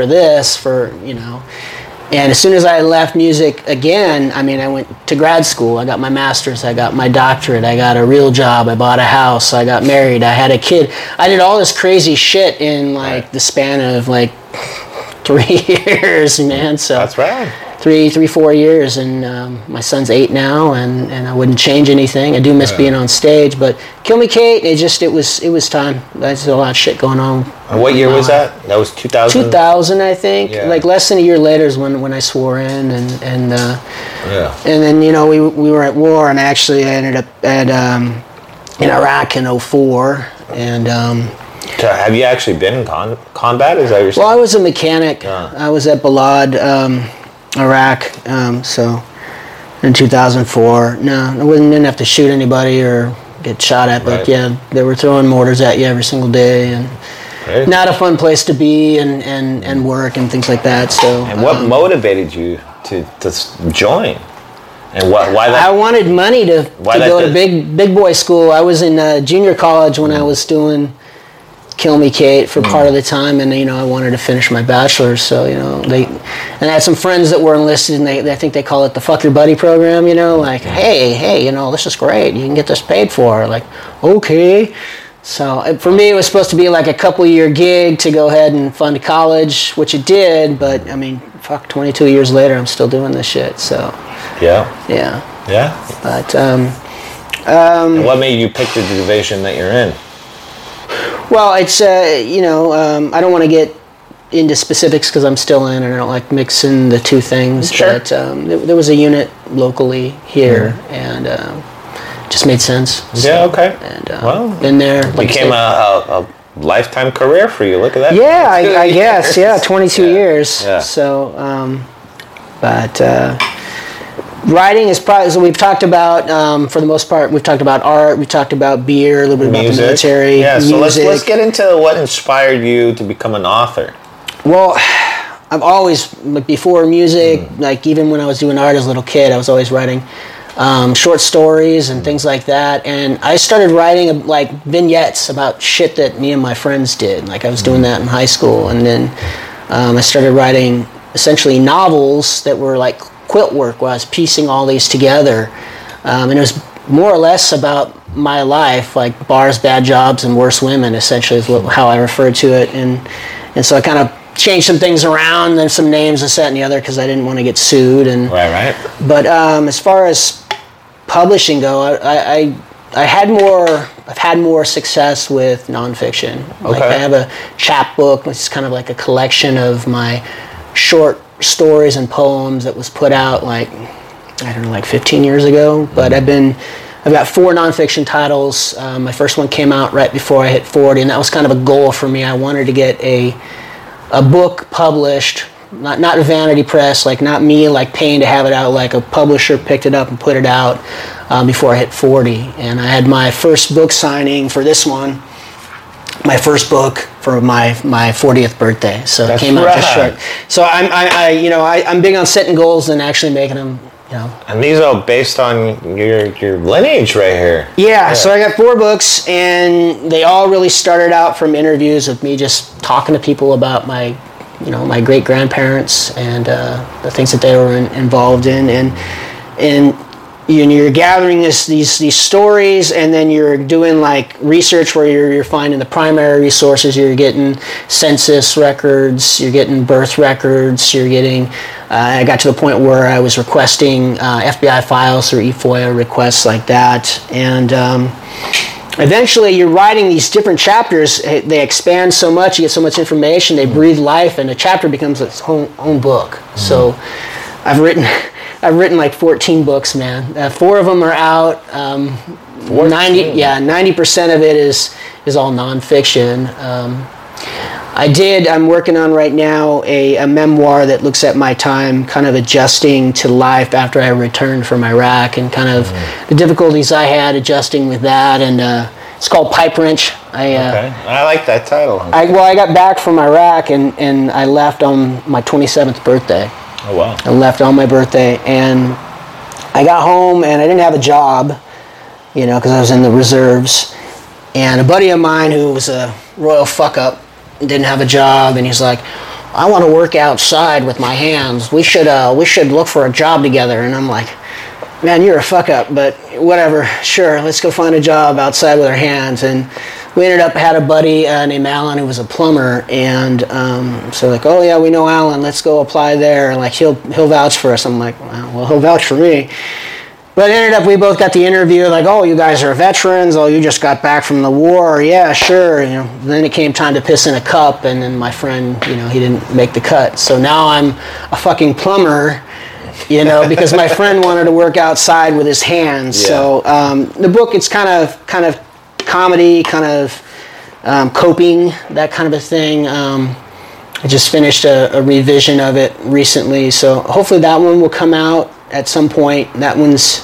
And as soon as I left music again, I went to grad school. I got my master's, I got my doctorate, I got a real job, I bought a house, I got married, I had a kid. I did all this crazy shit in like the span of like 3 years, man. So that's right. 4 years, and my son's 8 now, and I wouldn't change anything. I do miss being on stage, but Kill Me Kate, it was time. There's a lot of shit going on. And what year was that? That was 2000? 2000, I think. Yeah. Like less than a year later is when I swore in, and then we were at war, and actually I ended up in Iraq in 2004, and So have you actually been in combat? Is that your? Well, I was a mechanic. I was at Balad, Iraq. So in 2004. No, I didn't have to shoot anybody or get shot at, but yeah, they were throwing mortars at you every single day, and not a fun place to be and work and things like that. So. And what motivated you to join? And why that? I wanted money to go to big boy school. I was in junior college when I was doing Kill Me Kate for part of the time, and I wanted to finish my bachelor's. So and I had some friends that were enlisted, and I think they call it the Fuck Your Buddy program. Like hey, this is great. You can get this paid for. Like okay. So for me, it was supposed to be like a couple-year gig to go ahead and fund college, which it did. But 22 years later, I'm still doing this shit. So yeah. But and what made you pick the division that you're in? Well, it's I don't want to get into specifics because I'm still in, and I don't like mixing the two things. Sure. But there was a unit locally here, and. Just made sense. Yeah, okay. And been there. Became a lifetime career for you. Look at that. Yeah, I guess. Yeah, 22 years. Yeah. So, but writing is probably, so we've talked about, for the most part, we've talked about art, we've talked about beer, a little bit about the military. Yeah, so music. let's get into what inspired you to become an author. Well, I've always, before music, like even when I was doing art as a little kid, I was always writing short stories and things like that, and I started writing like vignettes about shit that me and my friends did. Like I was doing that in high school, and then I started writing essentially novels that were like quilt work, where I was piecing all these together, and it was more or less about my life, like bars, bad jobs, and worse women. Essentially, is how I referred to it, and so I kind of changed some things around, and some names, this, that, and the other, because I didn't want to get sued. And right. But as far as publishing go, I've had more success with nonfiction. Like I have a chapbook, which is kind of like a collection of my short stories and poems that was put out like 15 years ago. But I've got 4 nonfiction titles. My first one came out right before I hit 40, and that was kind of a goal for me. I wanted to get a book published, not a vanity press, like not me like paying to have it out, like a publisher picked it up and put it out before I hit 40. And I had my first book signing for this one, my first book for my 40th birthday. So it came out just short. So I'm big on setting goals and actually making them. And these are based on your lineage right here. Yeah, so I got 4 books, and they all really started out from interviews with me just talking to people about my great grandparents and the things that they were involved in, and you're gathering these stories, and then you're doing like research where you're finding the primary resources. You're getting census records, you're getting birth records, you're getting. I got to the point where I was requesting FBI files through eFOIA requests like that, and eventually you're writing these different chapters. They expand so much, you get so much information, they breathe life, and a chapter becomes its own book. So I've written like 14 books, man. 4 of them are out. 90% of it is all nonfiction. I'm working on right now a memoir that looks at my time kind of adjusting to life after I returned from Iraq, and kind of the difficulties I had adjusting with that, and it's called Pipe Wrench. I like that title. I got back from Iraq, and I left on my 27th birthday. Oh, wow. I left on my birthday, and I got home, and I didn't have a job, because I was in the reserves, and a buddy of mine who was a royal fuck-up didn't have a job, and he's like, I want to work outside with my hands. We should look for a job together. And I'm like, man, you're a fuck up, but whatever. Sure, let's go find a job outside with our hands. And we ended up had a buddy named Alan who was a plumber, and so like, oh yeah, we know Alan. Let's go apply there. Like he'll vouch for us. I'm like, well, he'll vouch for me. But it ended up, we both got the interview, like, oh, you guys are veterans, oh, you just got back from the war, yeah, sure. Then it came time to piss in a cup, and then my friend, he didn't make the cut. So now I'm a fucking plumber, because my friend wanted to work outside with his hands. Yeah. So the book, it's kind of comedy, kind of coping, that kind of a thing. I just finished a revision of it recently, so hopefully that one will come out at some point. That one's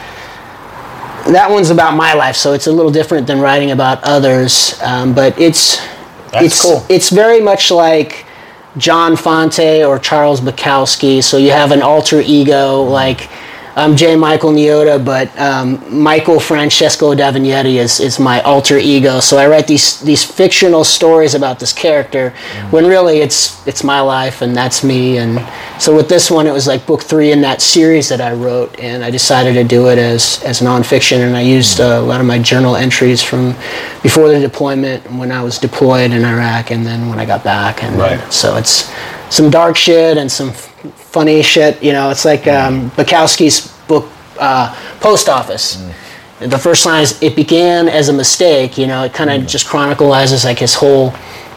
about my life, so it's a little different than writing about others. But it's cool. It's very much like John Fonte or Charles Bukowski. So you have an alter ego, like I'm J. Michael Niota, but Michael Francesco Davignetti is my alter ego. So I write these fictional stories about this character, when really it's my life and that's me. And so with this one, it was like book 3 in that series that I wrote, and I decided to do it as nonfiction. And I used a lot of my journal entries from before the deployment, when I was deployed in Iraq, and then when I got back. And so it's some dark shit and some funny shit, it's like Bukowski's book, Post Office. The first line is, "It began as a mistake," it kind of just chronicles like his whole,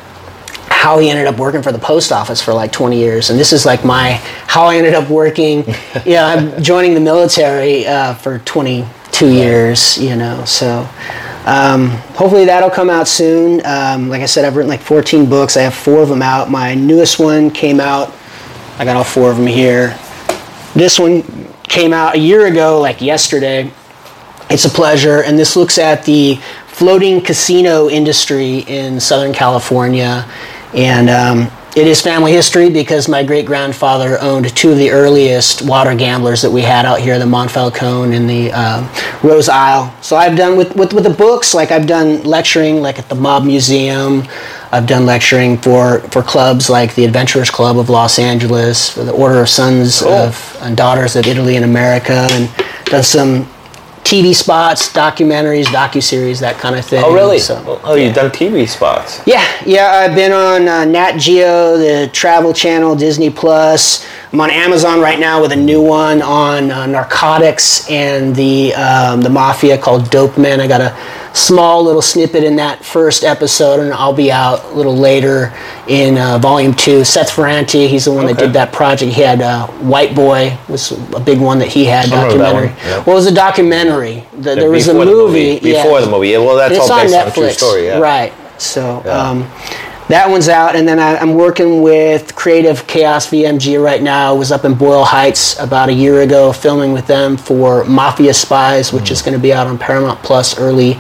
how he ended up working for the post office for like 20 years. And this is like how I ended up working, I'm joining the military for 22 years, so hopefully that'll come out soon. Like I said, I've written like 14 books. I have 4 of them out. My newest one came out, I got all 4 of them here. This one came out a year ago, like yesterday. It's a pleasure, and this looks at the floating casino industry in Southern California. And it is family history because my great-grandfather owned 2 of the earliest water gamblers that we had out here, the Monfalcone and the Rose Isle. So I've done with the books, like I've done lecturing like at the Mob Museum. I've done lecturing for clubs like the Adventurers Club of Los Angeles, for the Order of Sons and Daughters of Italy and America, and done some TV spots, documentaries, docuseries, that kind of thing. Oh, really? So, you've done TV spots. Yeah. I've been on Nat Geo, the Travel Channel, Disney Plus. I'm on Amazon right now with a new one on narcotics and the mafia called Dope Man. I got a small little snippet in that first episode, and I'll be out a little later in volume 2. Seth Ferranti, he's the one that did that project. He had White Boy, was a big one that he had, documentary. Yep. Well, it was a documentary. There was a movie. Before the movie. Well, that's all based on a true story. Yeah. Right. So that one's out, and then I'm working with Creative Chaos VMG right now. I was up in Boyle Heights about a year ago filming with them for Mafia Spies, which is going to be out on Paramount Plus early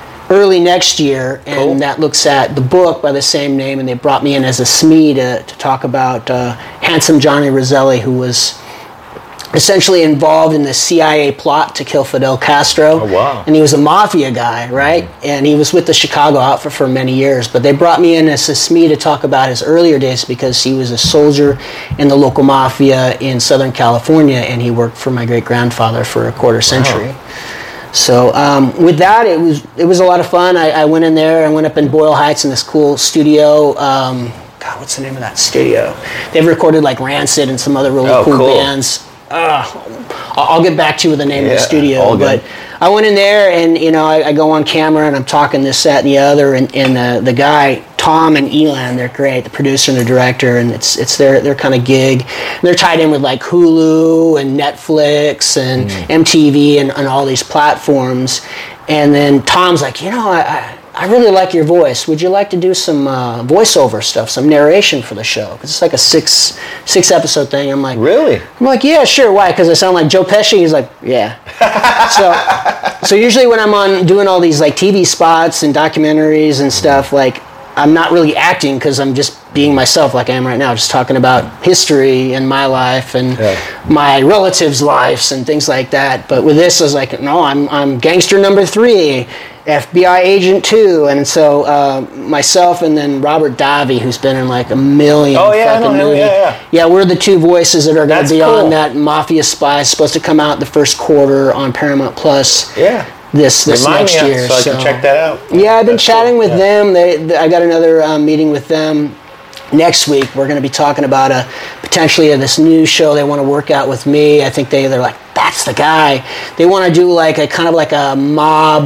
next year. And that looks at the book by the same name, and they brought me in as a SME to talk about Handsome Johnny Roselli, who was essentially involved in the CIA plot to kill Fidel Castro. Oh, wow. And he was a mafia guy, right? And he was with the Chicago outfit for many years. But they brought me in as a SME to talk about his earlier days because he was a soldier in the local mafia in Southern California, and he worked for my great-grandfather for a quarter century. Wow. So with that, it was a lot of fun. I went in there. I went up in Boyle Heights in this cool studio. God, what's the name of that studio? They've recorded like Rancid and some other really cool bands. I'll get back to you with the name of the studio, but I went in there and I go on camera and I'm talking this, that, and the other, and the guy Tom and Elan, they're great, the producer and the director, and it's their kind of gig. And they're tied in with like Hulu and Netflix and MTV and all these platforms. And then Tom's like, I really like your voice. Would you like to do some voiceover stuff, some narration for the show? Because it's like a six episode thing. I'm like, really? I'm like, yeah, sure. Why? Because I sound like Joe Pesci. He's like, yeah. So usually when I'm on doing all these like TV spots and documentaries and stuff, like I'm not really acting because I'm just being myself like I am right now, just talking about history and my life and my relatives' lives and things like that. But with this, I was like, no, I'm gangster number 3. FBI agent 2, and so myself and then Robert Davi, who's been in like a million fucking movies. Yeah, we're the 2 voices that are going to be on that Mafia Spy. It's supposed to come out the first quarter on Paramount Plus. Yeah. This next year, so I can check that out. Yeah, I've been chatting with them. I got another meeting with them next week. We're going to be talking about potentially this new show they want to work out with me. I think they're like, that's the guy. They want to do like a kind of like a mob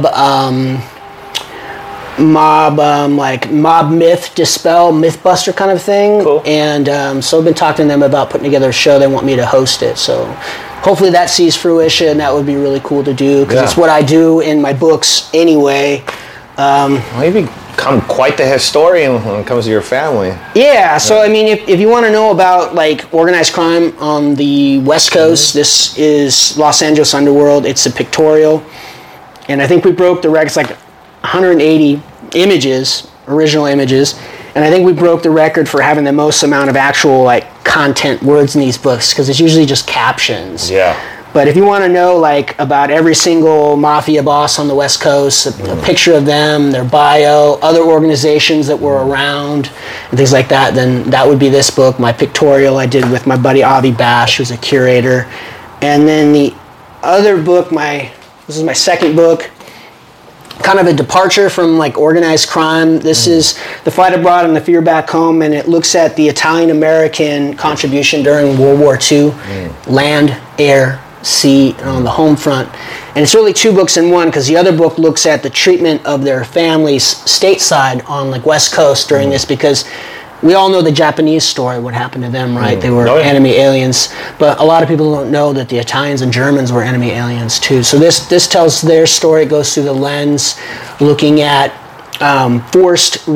myth dispel, Mythbuster kind of thing. Cool. And so I've been talking to them about putting together a show. They want me to host it. So hopefully that sees fruition. That would be really cool to do because it's what I do in my books anyway. Maybe become quite the historian when it comes to your family. Yeah, so I mean, if you want to know about like organized crime on the West Coast, this is Los Angeles Underworld. It's a pictorial, and I think we broke the record. It's like 180 images, original images, and I think we broke the record for having the most amount of actual like content words in these books, because it's usually just captions. Yeah. But if you want to know like about every single mafia boss on the West Coast, a picture of them, their bio, other organizations that were around, and things like that, then that would be this book, my pictorial I did with my buddy Avi Bash, who's a curator. And then the other book, this is my second book, kind of a departure from like organized crime. This is The Fight Abroad and the Fear Back Home, and it looks at the Italian-American contribution during World War II, land, air, sea, and on the home front. And it's really two books in one, because the other book looks at the treatment of their families stateside on like West Coast during this, because we all know the Japanese story, what happened to them, right? They were enemy aliens, but a lot of people don't know that the Italians and Germans were enemy aliens too. So this tells their story. It goes through the lens looking at forced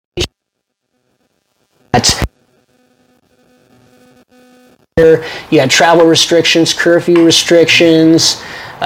you had travel restrictions, curfew restrictions.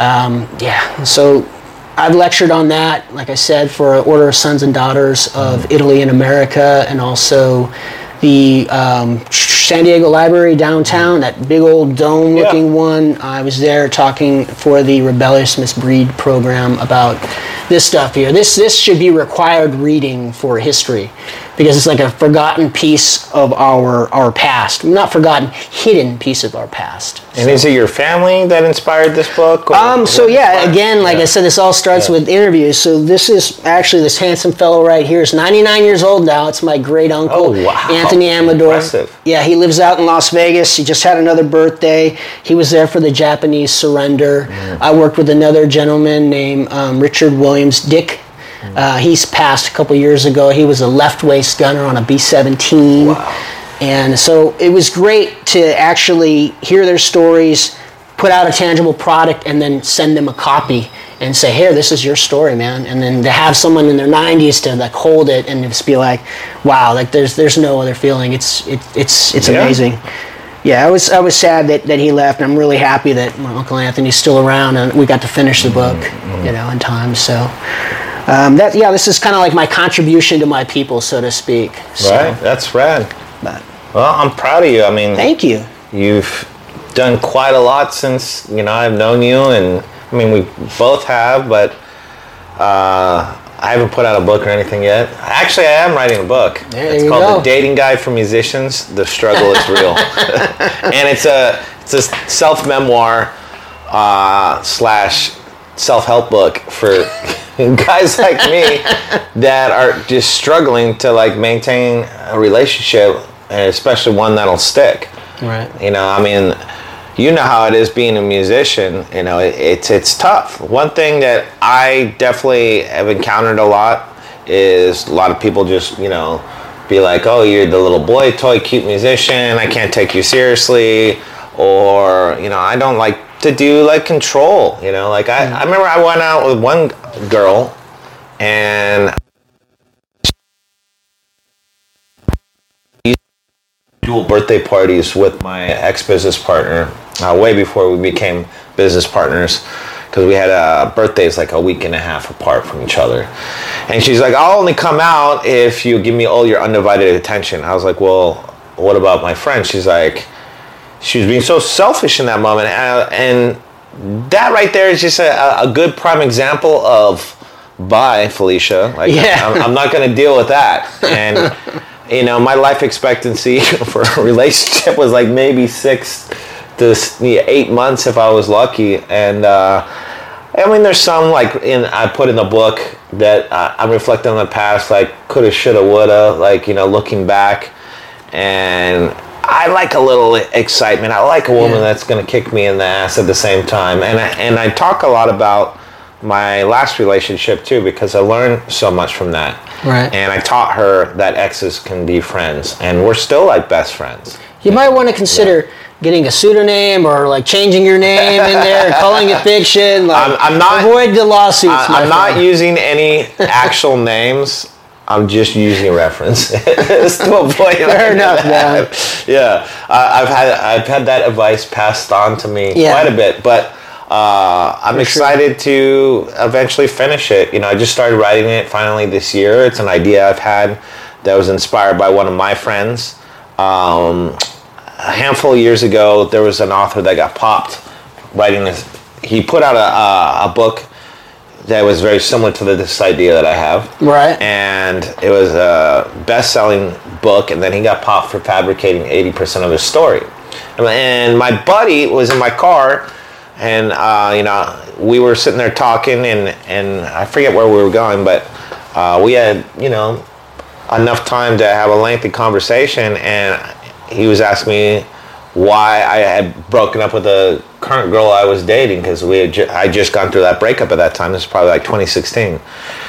So I've lectured on that, like I said, for Order of Sons and Daughters of Italy and America, and also the San Diego Library downtown, that big old dome-looking one. I was there talking for the Rebellious Miss Breed program about this stuff here. This should be required reading for history, because it's like a forgotten piece of our past. Not forgotten, hidden piece of our past. And is it your family that inspired this book? Again, like I said, this all starts with interviews. So this is actually, this handsome fellow right here is 99 years old now. It's my great uncle, Anthony Amador. Impressive. Yeah, he lives out in Las Vegas. He just had another birthday. He was there for the Japanese surrender. I worked with another gentleman named Richard Williams Dick. He's passed a couple years ago. He was a left waist gunner on a B-17. Wow. And so it was great to actually hear their stories, put out a tangible product, and then send them a copy and say, here, this is your story, man. And then to have someone in their 90s to like hold it and just be like, wow, like there's no other feeling. It's amazing. Yeah, I was sad that he left, and I'm really happy that my Uncle Anthony's still around, and we got to finish the book, in time. So this is kind of like my contribution to my people, so to speak. So, right, that's rad. Well, I'm proud of you. I mean, thank you. You've done quite a lot since I've known you, and I mean we both have, but I haven't put out a book or anything yet. Actually, I am writing a book. It's called The Dating Guide for Musicians. The Struggle is Real, and it's a self-memoir / self-help book for guys like me that are just struggling to like maintain a relationship, and especially one that'll stick. Right. I mean, how it is being a musician. It's tough. One thing that I definitely have encountered a lot is a lot of people just be like, oh, you're the little boy toy cute musician, I can't take you seriously, or I don't like to do like control. I remember I went out with one girl, and dual birthday parties with my ex-business partner way before we became business partners, because we had birthdays like a week and a half apart from each other. And she's like, I'll only come out if you give me all your undivided attention. I was like, well, what about my friend? She's like, she was being so selfish in that moment, and that right there is just a good prime example of bye, Felicia. Like, I'm not going to deal with that. And my life expectancy for a relationship was like maybe 6 to 8 months if I was lucky. And I mean, there's some I put in the book that I'm reflecting on the past, like coulda, shoulda, woulda, like looking back, and I like a little excitement. I like a woman that's going to kick me in the ass at the same time. And I talk a lot about my last relationship too, because I learned so much from that. Right. And I taught her that exes can be friends, and we're still like best friends. You might want to consider getting a pseudonym, or like changing your name in there and calling it fiction. Like, I'm not, avoid the lawsuits. I'm not using any actual names. I'm just using a reference to a point. Fair enough, man. Yeah, I've had that advice passed on to me quite a bit, but I'm excited to eventually finish it. I just started writing it finally this year. It's an idea I've had that was inspired by one of my friends. A handful of years ago, there was an author that got popped writing this. He put out a book that was very similar to this idea that I have. Right. And it was a best-selling book, and then he got popped for fabricating 80% of his story. And my buddy was in my car, and we were sitting there talking, and I forget where we were going, but we had enough time to have a lengthy conversation, and he was asking me why I had broken up with the current girl I was dating, because I just gone through that breakup at that time. This is probably like 2016,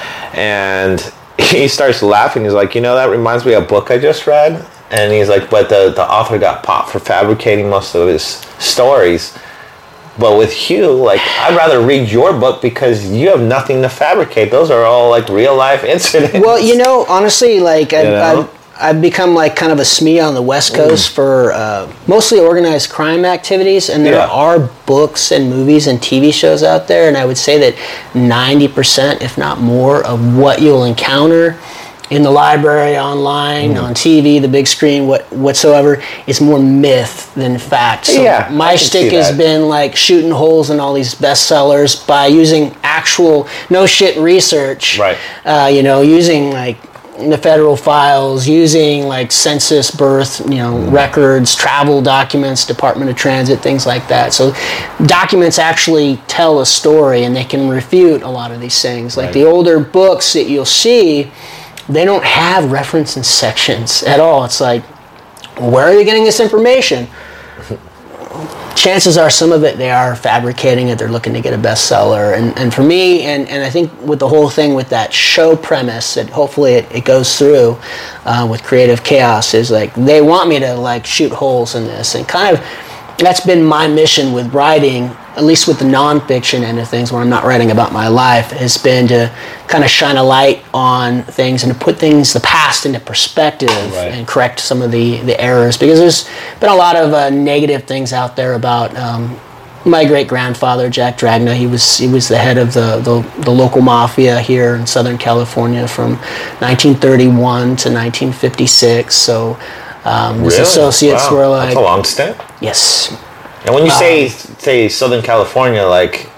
and he starts laughing. He's like, that reminds me of a book I just read. And he's like, but the author got popped for fabricating most of his stories. But with Hugh, like, I'd rather read your book because you have nothing to fabricate. Those are all like real life incidents. Well, honestly, like I've become like kind of a SME on the West Coast for mostly organized crime activities, and there are books and movies and TV shows out there, and I would say that 90%, if not more, of what you'll encounter in the library, online, on TV, the big screen, whatsoever, is more myth than fact. So my shtick has been like shooting holes in all these bestsellers by using actual no shit research. Right. Using like the federal files, using like census, birth, records, travel documents, Department of Transit, things like that. So documents actually tell a story, and they can refute a lot of these things. Like the older books that you'll see, they don't have reference and sections at all. It's like, where are you getting this information? Chances are some of it they are fabricating it. They're looking to get a bestseller. And for me, and I think with the whole thing with that show premise, that hopefully it goes through with Creative Chaos, is like they want me to like shoot holes in this. And kind of that's been my mission with writing, at least with the nonfiction end of things, where I'm not writing about my life, has been to kind of shine a light on things and to put the past into perspective and correct some of the errors. Because there's been a lot of negative things out there about my great-grandfather, Jack Dragna. He was the head of the local mafia here in Southern California from 1931 to 1956. So his associates were like... That's a long stint. Yes. And when you say Southern California, like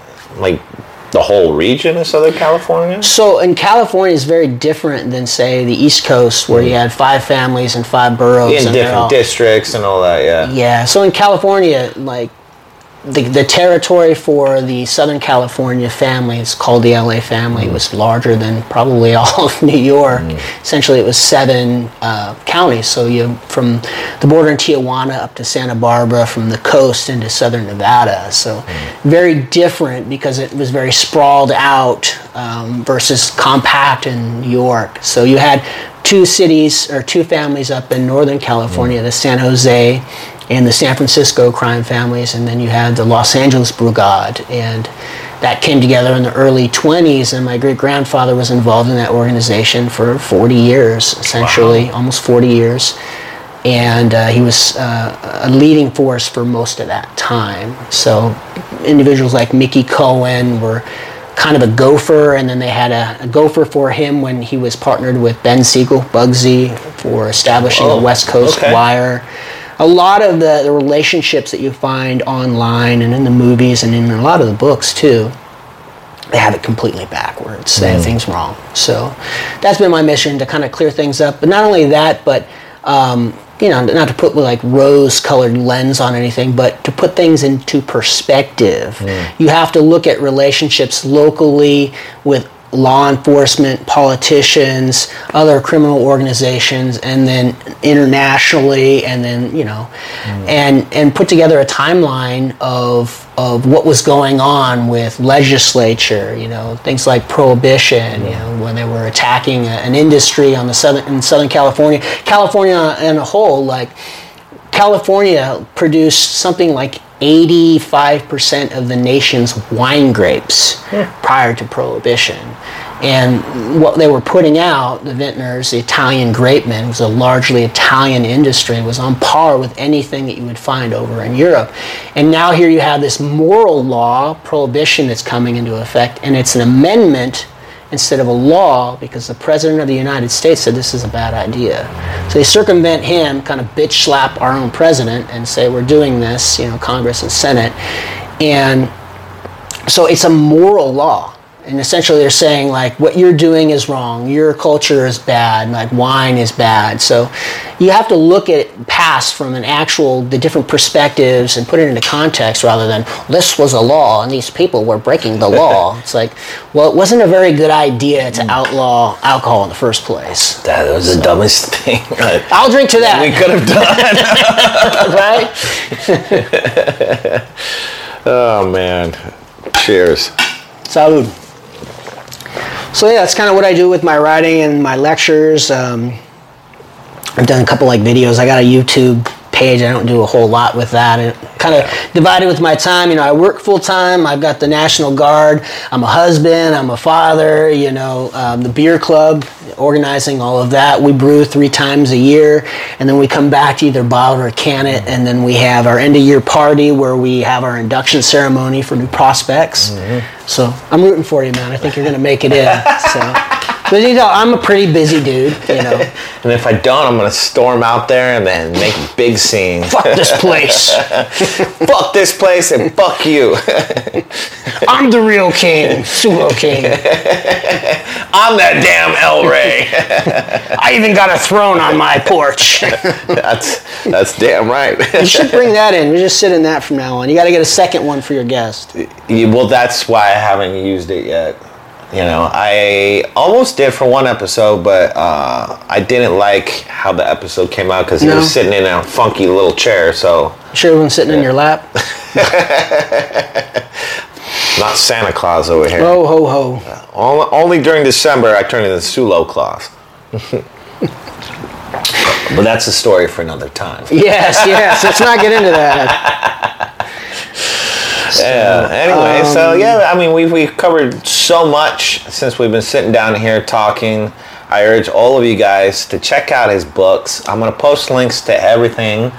the whole region of Southern California? So in California is very different than, say, the East Coast, where you had 5 families and 5 boroughs. In different districts and all that, yeah. Yeah, so in California, like, the territory for the Southern California family, it's called the LA family, was larger than probably all of New York. Essentially, it was 7 counties. So you from the border in Tijuana up to Santa Barbara, from the coast into southern Nevada. So very different, because it was very sprawled out versus compact in New York. So you had 2 cities or 2 families up in Northern California, the San Jose and the San Francisco crime families, and then you had the Los Angeles Brigade, and that came together in the early 20s, and my great-grandfather was involved in that organization for 40 years, essentially, almost 40 years, and he was a leading force for most of that time. So individuals like Mickey Cohen were kind of a gopher, and then they had a gopher for him when he was partnered with Ben Siegel, Bugsy, for establishing the West Coast Wire. A lot of the relationships that you find online and in the movies and in a lot of the books too, they have it completely backwards. They have things wrong. So that's been my mission, to kind of clear things up. But not only that, but not to put like rose-colored lens on anything, but to put things into perspective. You have to look at relationships locally with law enforcement, politicians, other criminal organizations, and then internationally, and then and put together a timeline of what was going on with legislature, things like prohibition, when they were attacking an industry in Southern California in a whole. Like, California produced something like 85% of the nation's wine grapes prior to Prohibition. And what they were putting out, the vintners, the Italian grapemen, was a largely Italian industry, was on par with anything that you would find over in Europe. And now here you have this moral law, prohibition, that's coming into effect, and it's an amendment instead of a law because the President of the United States said this is a bad idea. So they circumvent him, kind of bitch slap our own president and say we're doing this, Congress and Senate. And so it's a moral law. And essentially they're saying, like, what you're doing is wrong. Your culture is bad. Like, wine is bad. So you have to look at it past from the different perspectives and put it into context rather than, this was a law and these people were breaking the law. It's like, well, it wasn't a very good idea to outlaw alcohol in the first place. That was the dumbest thing. I'll drink to that. We could have done. Right? Oh, man. Cheers. Salud. So yeah, that's kind of what I do with my writing and my lectures. I've done a couple videos. I got a YouTube page. I don't do a whole lot with that. And kind of divided with my time. I work full time. I've got the National Guard. I'm a husband. I'm a father. The beer club, organizing all of that. We brew 3 times a year, and then we come back to either bottle or can it. And then we have our end of year party where we have our induction ceremony for new prospects. Mm-hmm. So I'm rooting for you, man. I think you're going to make it in. But I'm a pretty busy dude, And if I don't, I'm going to storm out there and then make a big scene. Fuck this place. Fuck this place and fuck you. I'm the real king, Sulo King. I'm that damn El Rey. I even got a throne on my porch. That's damn right. You should bring that in. We just sit in that from now on. You got to get a second one for your guest. Well, that's why I haven't used it yet. I almost did for one episode, but I didn't like how the episode came out because he was sitting in a funky little chair. So sure, everyone's sitting in your lap. Not Santa Claus over here. Ho ho ho! Only during December I turn into Sulo Claus. But that's a story for another time. Yes. Let's not get into that. Yeah. Anyway, so yeah, we've covered so much since we've been sitting down here talking. I urge all of you guys to check out his books. I'm gonna post links to everything,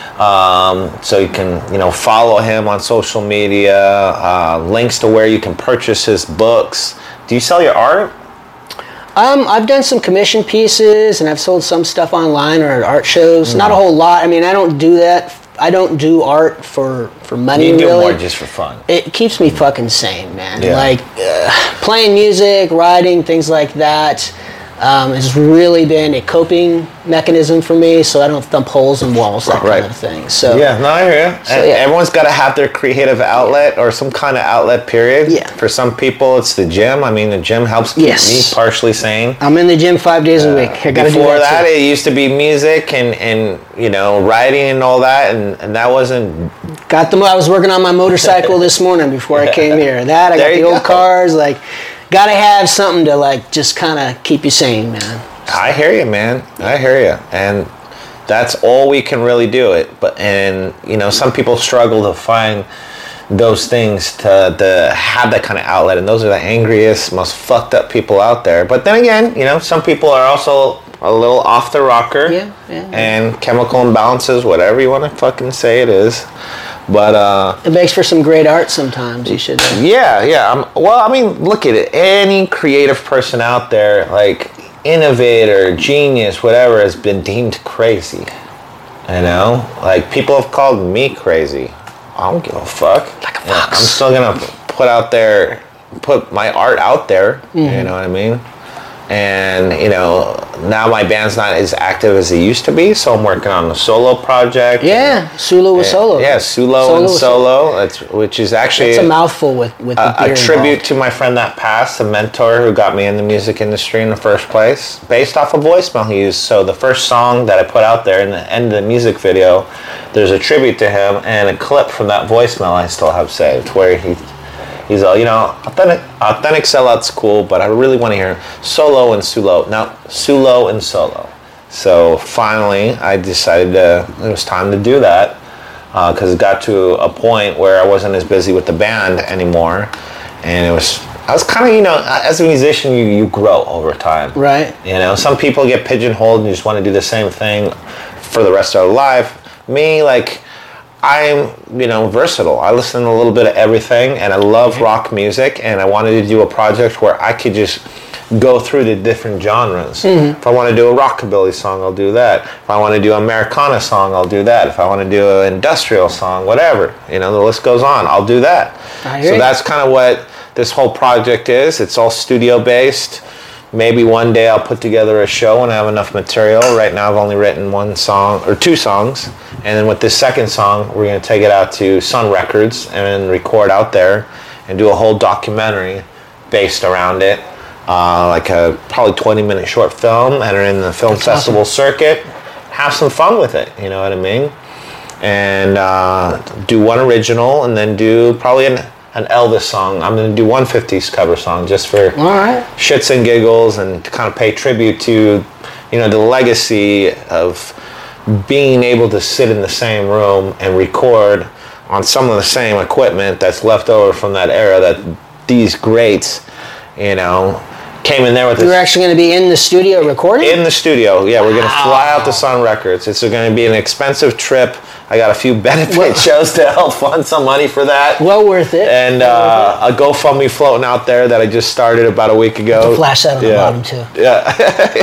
so you can follow him on social media. Links to where you can purchase his books. Do you sell your art? I've done some commission pieces, and I've sold some stuff online or at art shows. Not a whole lot. I don't do that. I don't do art for money, you do really. more just for fun. It keeps me fucking sane, man. Yeah. Playing music, writing, things like that has really been a coping mechanism for me, so I don't thump holes in walls, that kind of thing. So yeah, no, I hear you. So, everyone's got to have their creative outlet or some kind of outlet, period. Yeah. For some people, it's the gym. The gym helps keep me partially sane. I'm in the gym 5 days a week. I gotta Before do that it used to be music and writing and all that, and that wasn't... I was working on my motorcycle this morning before I came here. I got the old cars, gotta have something to just kind of keep you sane, man. I hear you, man. I hear you. And that's all we can really do it. Some people struggle to find those things to have that kind of outlet, and those are the angriest, most fucked up people out there. But then again, some people are also a little off the rocker. Yeah. And chemical imbalances, whatever you want to fucking say it is. But it makes for some great art sometimes. You should. Yeah. Look at it. Any creative person out there, innovator, genius, whatever, has been deemed crazy. People have called me crazy. I don't give a fuck. Like a fox. I'm still gonna put my art out there. Mm-hmm. You know what I mean? And now my band's not as active as it used to be, so I'm working on a solo project. Yeah, Sulo with solo. Yeah, Sulo and solo. Which is actually it's a mouthful with the beer a tribute to my friend that passed, a mentor who got me in the music industry in the first place, based off a voicemail he used. So the first song that I put out there in the end of the music video, there's a tribute to him and a clip from that voicemail I still have saved, where he's all, authentic sellout's cool, but I really want to hear solo and Sulo. Now, Sulo and solo. So finally, I decided it was time to do that, because it got to a point where I wasn't as busy with the band anymore, and it was I was kind of, as a musician, you grow over time. Right. Some people get pigeonholed and just want to do the same thing for the rest of their life. Me, like, I'm, versatile. I listen to a little bit of everything, and I love rock music, and I wanted to do a project where I could just go through the different genres. If I want to do a rockabilly song, I'll do that. If I want to do an Americana song, I'll do that. If I want to do an industrial song, whatever, the list goes on, I'll do that. So that's kind of what this whole project is. It's all studio based. Maybe one day I'll put together a show when I have enough material. Right now I've only written one song or two songs, and then with this second song we're going to take it out to Sun Records and record out there and do a whole documentary based around it, like a probably 20-minute short film, enter in the film festival circuit, have some fun with it, you know what I mean? And do one original, and then do probably an Elvis song. I'm going to do one 50s cover song just for shits and giggles, and to kind of pay tribute to, the legacy of being able to sit in the same room and record on some of the same equipment that's left over from that era that these greats, came in there with. You're actually going to be in the studio recording? In the studio, yeah. We're going to fly out to Sun Records. It's going to be an expensive trip. I got a few benefit shows to help fund some money for that. Well worth it. And a GoFundMe floating out there that I just started about a week ago. Flash that on the bottom too. Yeah.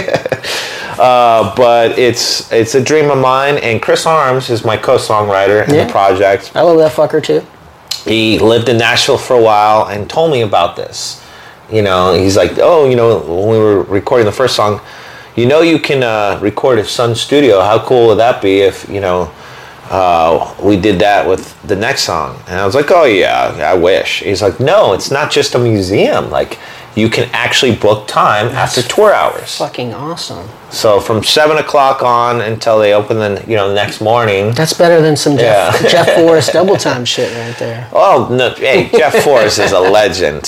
But it's a dream of mine, and Chris Arms is my co-songwriter in the project. I love that fucker too. He lived in Nashville for a while and told me about this. He's like, when we were recording the first song, you can record at Sun Studio. How cool would that be if, we did that with the next song? And I was like, oh yeah, I wish. He's like, no, it's not just a museum. Like, you can actually book time after tour hours. Fucking awesome. So from 7 o'clock on until they open the next morning. That's better than some Jeff Forrest double time shit right there. Oh no! Hey, Jeff Forrest is a legend.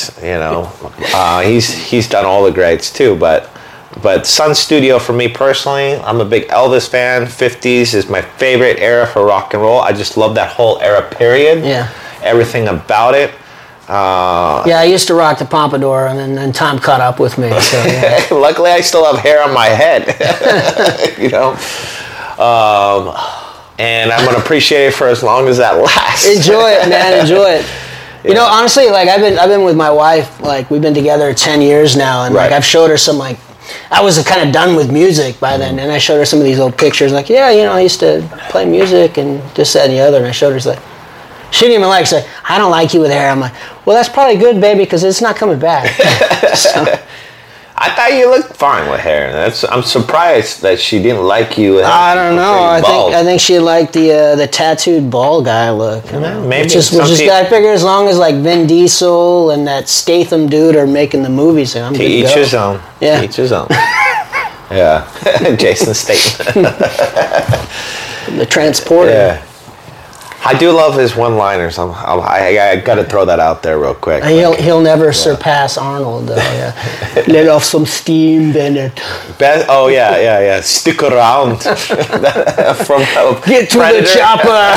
He's done all the greats too. But Sun Studio for me personally, I'm a big Elvis fan. 50s is my favorite era for rock and roll. I just love that whole era period. Yeah. Everything about it. I used to rock the pompadour, and then time caught up with me. So, yeah. Luckily, I still have hair on my head. And I'm gonna appreciate it for as long as that lasts. Enjoy it, man. Enjoy it. Honestly, like I've been with my wife. Like we've been together 10 years now, and like I've showed her some like. I was kind of done with music by then, and I showed her some of these old pictures. Like, I used to play music and this, that, and the other. And I showed her, she's like. She didn't even like say, I don't like you with hair. I'm like, well, that's probably good, baby, because it's not coming back. So. I thought you looked fine with hair. I'm surprised that she didn't like you with hair. I don't know. I think she liked the tattooed bald guy look. Maybe. I figure as long as like Vin Diesel and that Statham dude are making the movies, I'm good to each go. his own. Yeah. To each his own. Yeah. Jason Statham. The Transporter. Yeah. I do love his one-liners. I got to throw that out there real quick. He'll never surpass Arnold, though. Yeah. Let off some steam, Bennett. Yeah. Stick around. From Get to Predator. the chopper.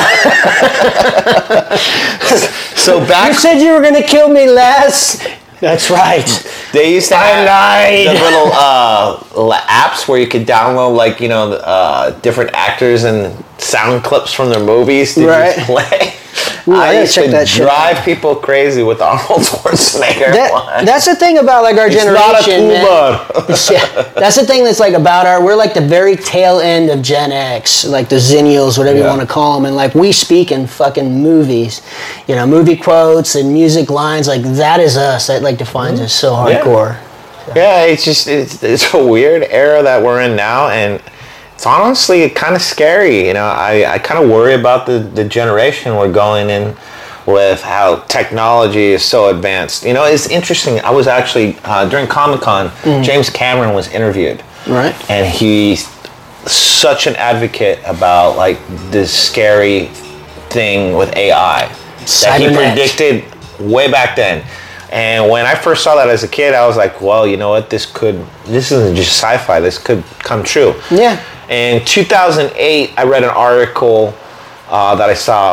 So back. You said you were going to kill me, Les. That's right. They used to have the little apps where you could download different actors and sound clips from their movies to just play. Ooh, I used check to that shit drive people crazy with Arnold Schwarzenegger. That's the thing about like our generation, man. That's the thing that's like about we're like the very tail end of Gen X, like the Zennials, whatever you want to call them, and like we speak in fucking movies, movie quotes and music lines, like that is us. That like defines us so hardcore. Yeah, it's a weird era that we're in now, and it's honestly kind of scary. I kind of worry about the generation we're going in with, how technology is so advanced. It's interesting. I was actually, during Comic-Con, James Cameron was interviewed. Right. And he's such an advocate about, like, this scary thing with AI that he predicted way back then. And when I first saw that as a kid, I was like, well, you know what? This isn't just sci-fi. This could come true. Yeah. In 2008, I read an article that I saw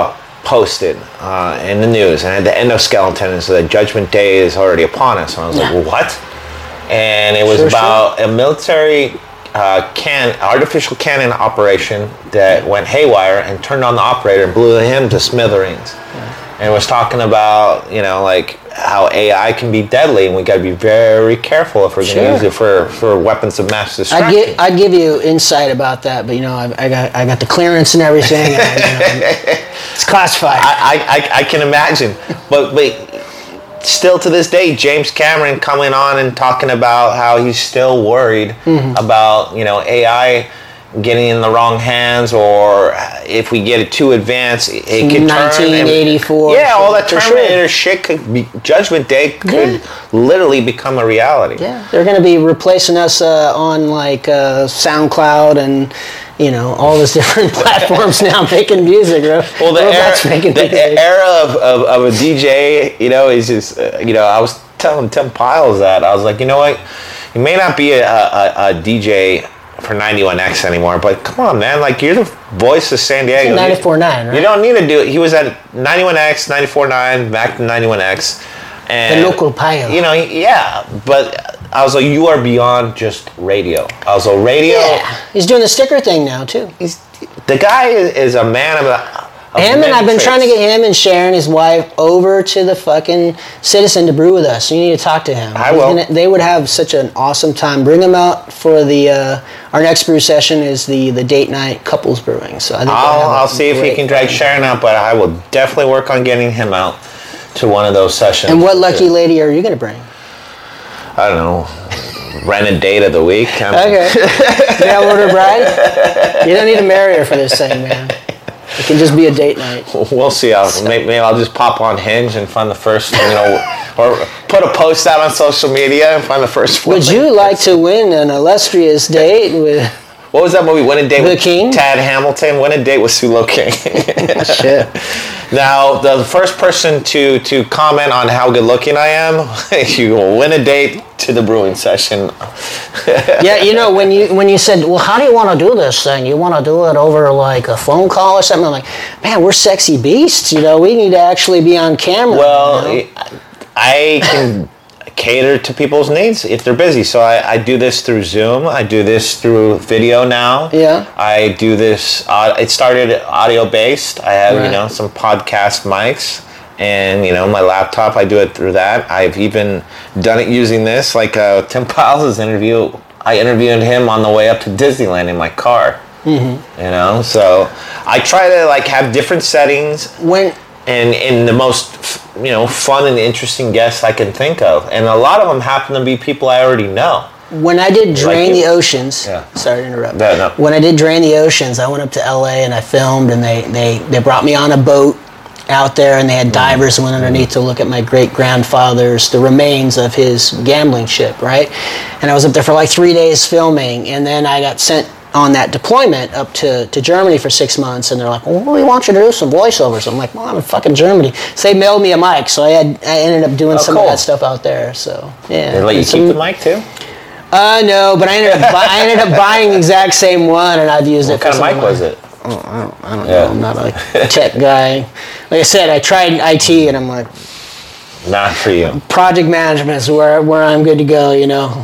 posted in the news, and at the endoskeleton is the Judgment Day is already upon us. And I was like, well, what? And it was about a military artificial cannon operation that went haywire and turned on the operator and blew him to smithereens. And it was talking about, like how AI can be deadly, and we got to be very careful if we're going to use it for weapons of mass destruction. I'd give you insight about that, but I got the clearance and everything. And, it's classified. I can imagine, but still to this day, James Cameron coming on and talking about how he's still worried about AI getting in the wrong hands, or if we get it too advanced, it could 1984. turn. All that Terminator shit could be. Judgment Day could literally become a reality. Yeah, they're going to be replacing us on like SoundCloud and all those different platforms now making music. Well, the era of a DJ, is just I was telling Tim Piles that I was like, you know what, you may not be a DJ for 91X anymore, but come on, man, like you're the voice of San Diego. 94.9, right? You don't need to do it. He was at 91X, 94.9, back to 91X, and the local pile. But I was like, you are beyond just radio. I was like, radio. Yeah, he's doing the sticker thing now too. The guy is a man of him, and I've been trying to get him and Sharon, his wife, over to the fucking Citizen to brew with us. You need to talk to him. I will. They would have such an awesome time. Bring him out for the our next brew session is the date night couples brewing. So I think I'll see if he can drag Sharon out, but I will definitely work on getting him out to one of those sessions. And what lucky lady are you going to bring? I don't know. Rent a date of the week. Okay. Mail order bride? You don't need to marry her for this thing, man. It can just be a date night. We'll see. Maybe I'll just pop on Hinge and find the first, or put a post out on social media and find the first one. Would you like to win an illustrious date with... What was that movie? Win a Date with King? Tad Hamilton. Win a Date with Sulo King. Shit. Now, the first person to comment on how good looking I am, you will win a date to the brewing session. Yeah, when you said, well, how do you want to do this thing? You want to do it over like a phone call or something? I'm like, man, we're sexy beasts. We need to actually be on camera. Well, I can cater to people's needs if they're busy. So I do this through Zoom. I do this through video now. Yeah. I do this. It started audio based. I have some podcast mics, and my laptop. I do it through that. I've even done it using this, like Tim Piles' interview. I interviewed him on the way up to Disneyland in my car. Mm-hmm. So I try to have different settings. And the most, fun and interesting guests I can think of. And a lot of them happen to be people I already know. When I did Drain the Oceans, sorry to interrupt. No. When I did Drain the Oceans, I went up to LA and I filmed, and they brought me on a boat out there, and they had divers who went underneath to look at my great-grandfather's, the remains of his gambling ship, right? And I was up there for 3 days filming, and then I got sent on that deployment up to Germany for 6 months, and they're like, well, we want you to do some voiceovers. I'm like, well, I'm in fucking Germany. So they mailed me a mic, so I ended up doing some of that stuff out there. So yeah. They let you keep the mic too? No, but I ended up buying the exact same one, and I've used it. What kind of mic was it? Oh, I don't know. I'm not a tech guy. Like I said, I tried IT, and I'm like, not for you. Project management is where I'm good to go.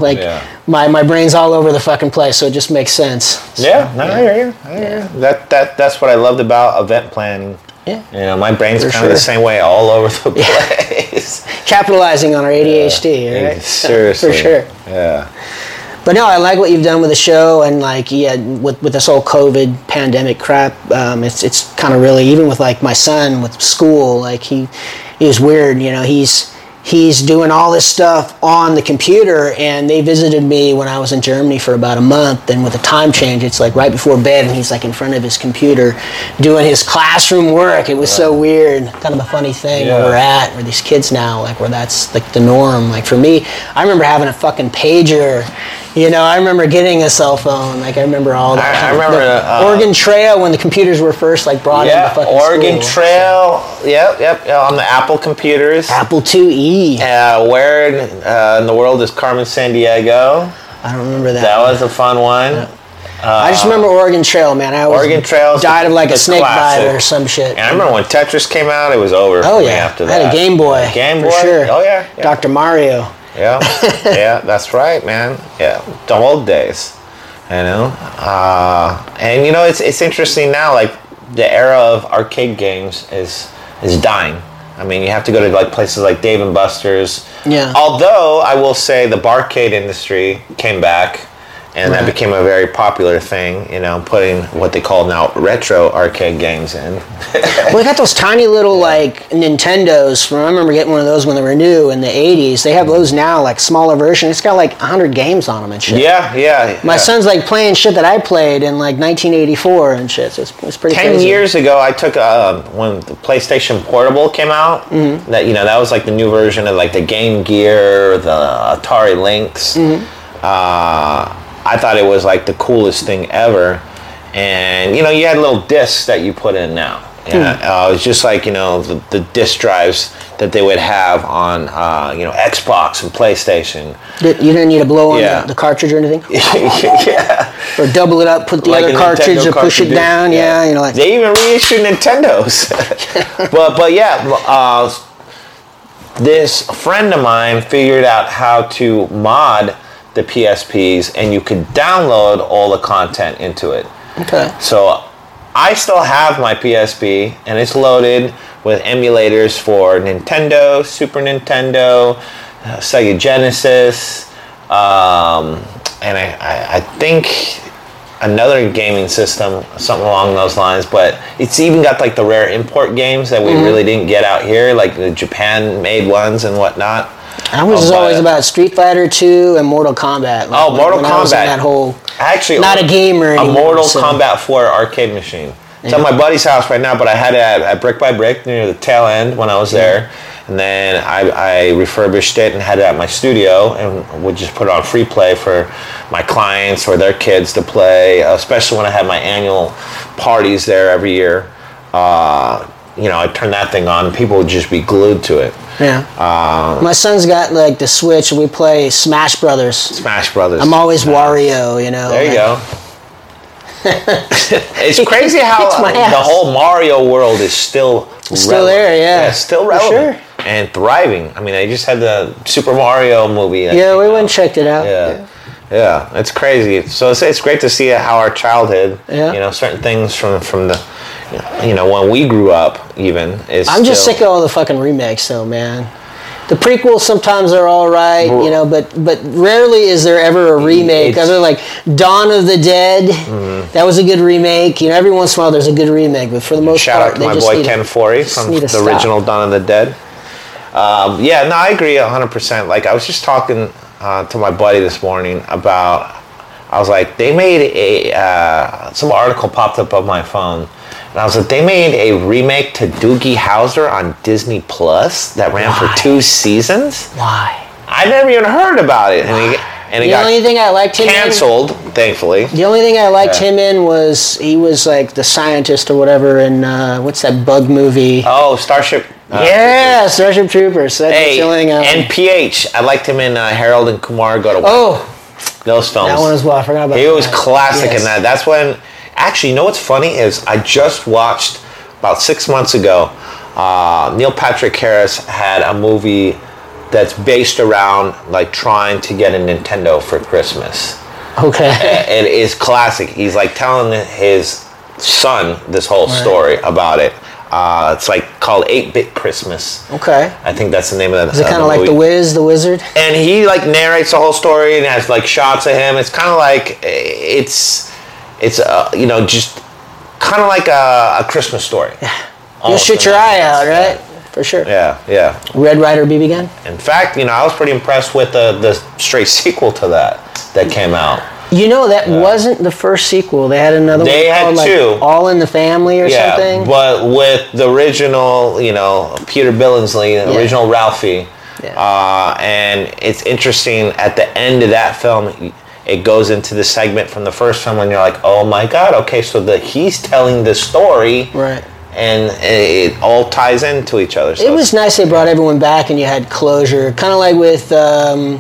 My brain's all over the fucking place, so it just makes sense. So, I hear you. That's what I loved about event planning. Yeah. My brain's kind of the same way, all over the place. Capitalizing on our ADHD, right? Seriously. For sure. Yeah. But no, I like what you've done with the show, and with this whole COVID pandemic crap, it's kind of really, even with my son with school, he was weird, he's doing all this stuff on the computer, and they visited me when I was in Germany for about a month, and with the time change, it's right before bed, and he's in front of his computer doing his classroom work. It was so weird, kind of a funny thing where these kids now, where that's the norm. For me, I remember having a fucking pager. I remember getting a cell phone. I remember all that. I remember Oregon Trail, when the computers were first brought into fucking Oregon school. Trail. Yep. On the Apple computers. Apple IIe. Where in the world is Carmen Sandiego? I don't remember that. That was a fun one. I just remember Oregon Trail, man. I always Oregon Trail died of like a snake classic. bite or some shit. And I remember when Tetris came out, it was over for me after that. I had a Game Boy. Game for Boy? sure. Oh, yeah. Dr. Mario. Yeah, yeah, that's right, man. Yeah, the old days, you know. And you know, it's interesting now. Like the era of arcade games is dying. I mean, you have to go to like places like Dave and Buster's. Yeah. Although I will say the barcade industry came back. And that became a very popular thing, you know, putting what they call now retro arcade games in. Well, they got those tiny little, like, Nintendos. I remember getting one of those when they were new in the 80s. They have those now, like, smaller version. It's got, like, 100 games on them and shit. Yeah. My son's, like, playing shit that I played in, like, 1984 and shit. So it's pretty 10 crazy. years ago, I took, when the PlayStation Portable came out, that, you know, that was, like, the new version of, like, the Game Gear, the Atari Lynx. I thought it was like the coolest thing ever, and you know you had little discs that you put in now. Yeah, it was just like, you know, the disc drives that they would have on you know, Xbox and PlayStation. You didn't need to blow on the cartridge or anything. Yeah, or double it up, put the like other cartridge or push it down. Yeah, you know, like they even reissued Nintendos. but yeah, this friend of mine figured out how to mod the PSPs, and you could download all the content into it. Okay. So I still have my PSP, and it's loaded with emulators for Nintendo, Super Nintendo, Sega Genesis, and I think another gaming system, something along those lines. But it's even got like the rare import games that we really didn't get out here, like the Japan-made ones and whatnot. I was always about Street Fighter 2 and Mortal Kombat. Like, Mortal Kombat. I was in that whole, actually, not a gamer anymore. A Mortal Kombat 4 arcade machine. It's at my buddy's house right now, but I had it at Brick by Brick near the tail end when I was there. And then I refurbished it and had it at my studio, and would just put it on free play for my clients or their kids to play, especially when I had my annual parties there every year. You know, I'd turn that thing on and people would just be glued to it. Yeah. My son's got like the Switch, and we play Smash Brothers. Smash Brothers. I'm always Wario, you know. There you go. It's crazy how the whole Mario world is still there, yeah, still relevant. For sure. And thriving. I mean, they just had the Super Mario movie. Yeah, we went and checked it out. Yeah, it's crazy. So it's great to see how our childhood, you know, certain things from the, you know, when we grew up even is. I'm just sick of all the fucking remakes, though, man. The prequels sometimes are all right, you know, but rarely is there ever a remake. Other like Dawn of the Dead, that was a good remake. You know, every once in a while there's a good remake, but for the most part, shout out to my boy Ken Foree from the original Dawn of the Dead. Yeah, no, I agree 100%. Like I was just talking to my buddy this morning about, I was like, they made some article popped up on my phone. And I was like, they made a remake to Doogie Howser on Disney Plus that ran for 2 seasons? Why? I never even heard about it. And it got only thing I liked him canceled, thankfully. The only thing I liked him in was he was like the scientist or whatever in, what's that bug movie? Oh, Starship. Yeah, Starship Troopers. That's the only thing and PH. I liked him in Harold and Kumar Go to Work. Those films. That one as well. I forgot about that. He was classic in that. That's when... Actually, you know what's funny is I just watched, about 6 months ago, Neil Patrick Harris had a movie that's based around like trying to get a Nintendo for Christmas. Okay. It is classic. He's like telling his son this whole story about it. It's like called 8-Bit Christmas. Okay. I think that's the name of that. Is it kind of like The Wiz, The Wizard? And he like narrates the whole story and has like shots of him. It's kind of like it's you know, just kind of like a Christmas story. You'll shoot your eye out, right? For sure. Yeah. Red Ryder BB gun? In fact, you know, I was pretty impressed with the straight sequel to that came out. You know, that wasn't the first sequel. They had another one called like 2. All in the Family or something. But with the original, you know, Peter Billingsley, the original Ralphie. Yeah. And it's interesting, at the end of that film, it goes into the segment from the first film and you're like, oh my God, okay, so he's telling the story. Right. And it all ties into each other. So it was nice they brought everyone back and you had closure. Kind of like with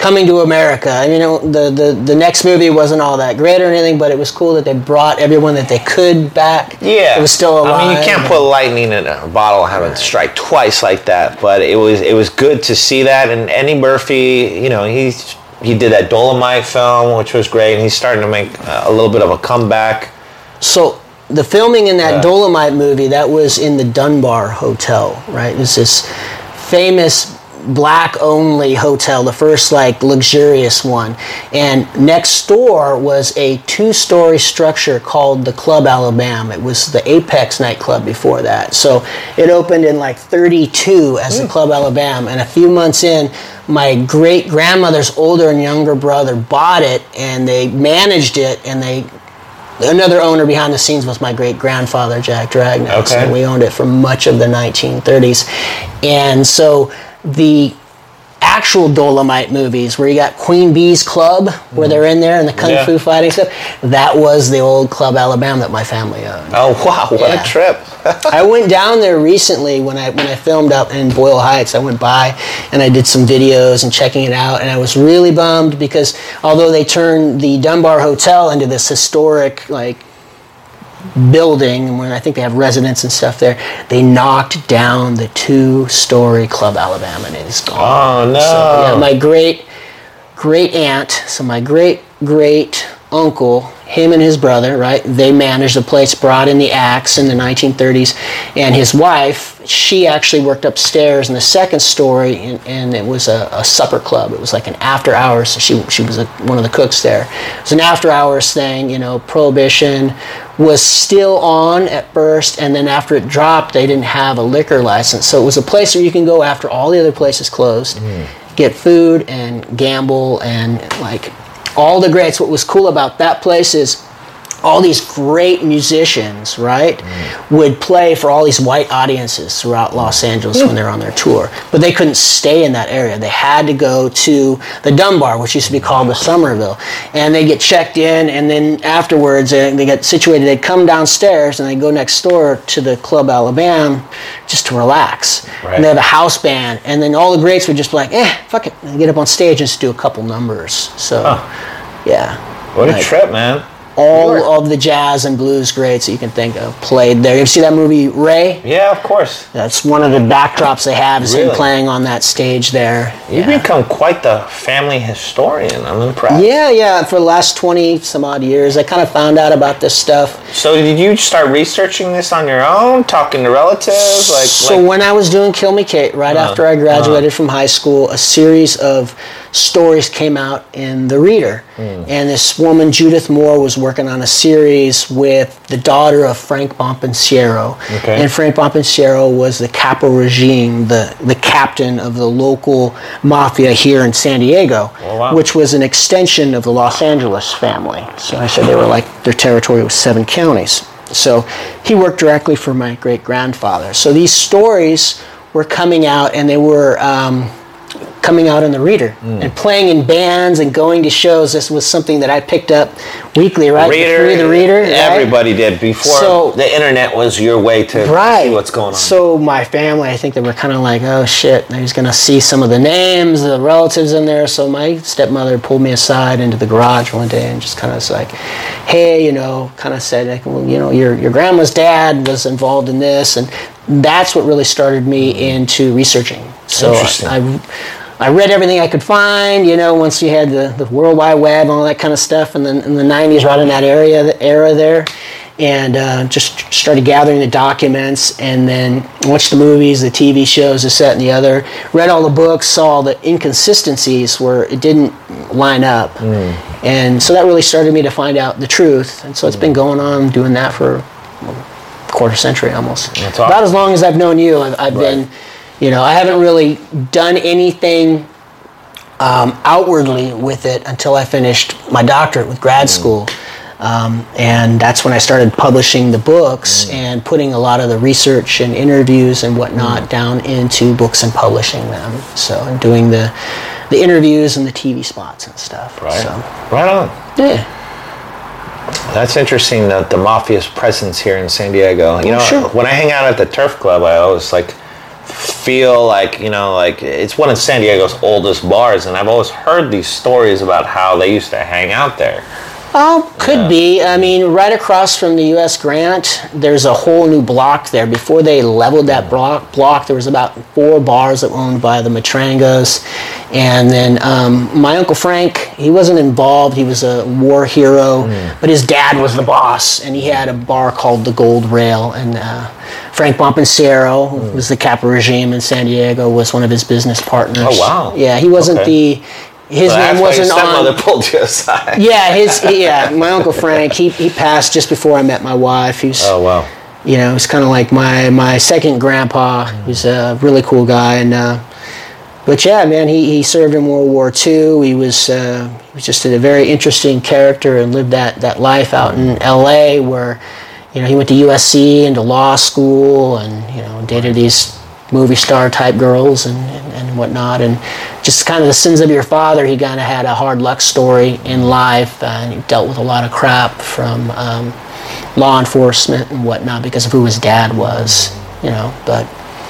coming to America. I mean, the next movie wasn't all that great or anything, but it was cool that they brought everyone that they could back. Yeah, it was still alive. I mean, you can't put lightning in a bottle and have it strike twice like that. But it was good to see that. And Eddie Murphy, you know, he did that Dolomite film, which was great, and he's starting to make a little bit of a comeback. So the filming in that Dolomite movie, that was in the Dunbar Hotel, right? It's this famous black-only hotel, the first, like, luxurious one. And next door was a 2-story structure called the Club Alabama. It was the Apex nightclub before that. So it opened in, like, 32 as the Club Alabama. And a few months in, my great-grandmother's older and younger brother bought it, and they managed it, and another owner behind the scenes was my great-grandfather, Jack Dragnet. Okay. So we owned it for much of the 1930s. And so the actual Dolomite movies, where you got Queen Bee's Club, where they're in there and the kung fu fighting stuff, that was the old Club Alabama that my family owned. Oh, wow, what a trip. I went down there recently when I filmed up in Boyle Heights. I went by and I did some videos and checking it out, and I was really bummed because although they turned the Dunbar Hotel into this historic, like, building where I think they have residents and stuff there, they knocked down the 2-story Club Alabama, and it is gone. Oh, no. So, yeah, my great aunt, so my great uncle, him and his brother, right, they managed the place, brought in the acts in the 1930s, and his wife, she actually worked upstairs in the 2nd story, and it was a supper club. It was like an after hours. She was one of the cooks there. It was an after hours thing, you know. Prohibition was still on at first, and then after it dropped, they didn't have a liquor license. So it was a place where you can go after all the other places closed, get food and gamble and, like, all the greats. What was cool about that place is all these great musicians, right, would play for all these white audiences throughout Los Angeles when they're on their tour. But they couldn't stay in that area. They had to go to the Dunbar, which used to be called the Somerville. And they get checked in, and then afterwards they get situated. They'd come downstairs, and they'd go next door to the Club Alabama just to relax. Right. And they have a house band. And then all the greats would just be like, fuck it. And get up on stage and just do a couple numbers. So, yeah. What a trip, man. All of the jazz and blues greats that you can think of played there. You ever see that movie Ray? Yeah, of course. That's one of the backdrops they have, is him playing on that stage there. You've become quite the family historian. I'm impressed. Yeah. For the last 20 some odd years, I kind of found out about this stuff. So did you start researching this on your own, talking to relatives? So when I was doing Kill Me Kate, right after I graduated from high school, a series of stories came out in The Reader. And this woman, Judith Moore, was working on a series with the daughter of Frank Bompensiero. Okay. And Frank Bompensiero was the capo regime, the captain of the local mafia here in San Diego, which was an extension of the Los Angeles family. So I said they were like, their territory was 7 counties. So he worked directly for my great-grandfather. So these stories were coming out, and they were coming out in The Reader and playing in bands and going to shows. This was something that I picked up weekly, right? The Reader. Everybody did before the internet was your way to see what's going on. So my family, I think they were kind of like, oh shit, he's going to see some of the names, the relatives in there. So my stepmother pulled me aside into the garage one day and just kind of was like, hey, kind of said, like, well, your grandma's dad was involved in this, and that's what really started me into researching. So I read everything I could find, once you had the World Wide Web and all that kind of stuff, and then in the 90s, right in that era there, and just started gathering the documents, and then watched the movies, the TV shows, this, that, and the other, read all the books, saw the inconsistencies where it didn't line up, and so that really started me to find out the truth, and so it's been going on doing that for a quarter century almost. That's awesome. About as long as I've known you, I've been... I haven't really done anything outwardly with it until I finished my doctorate with grad school. And that's when I started publishing the books and putting a lot of the research and interviews and whatnot down into books and publishing them. So doing the interviews and the TV spots and stuff. Right. So. Right on. Yeah. That's interesting, the mafia's presence here in San Diego. Sure. When I hang out at the Turf Club, I always feel like, like it's one of San Diego's oldest bars, and I've always heard these stories about how they used to hang out there. Oh, could be. I mean, right across from the U.S. Grant, there's a whole new block there. Before they leveled that block, there was about 4 bars that were owned by the Matrangas. And then my Uncle Frank, he wasn't involved. He was a war hero, but his dad was the boss, and he had a bar called the Gold Rail. And Frank Bompensiero, who was the capo regime in San Diego, was one of his business partners. Oh, wow. Yeah, he wasn't his name wasn't on. Your stepmother pulled you aside. Yeah, my Uncle Frank, he passed just before I met my wife. He was, oh, wow. He's kind of like my second grandpa. He's a really cool guy, and but yeah, man, he served in World War II. He was just a very interesting character and lived that life out in L.A. where, he went to USC and to law school, and dated these movie star type girls and whatnot, and just kind of the sins of your father. He kind of had a hard luck story in life, and he dealt with a lot of crap from law enforcement and whatnot because of who his dad was, but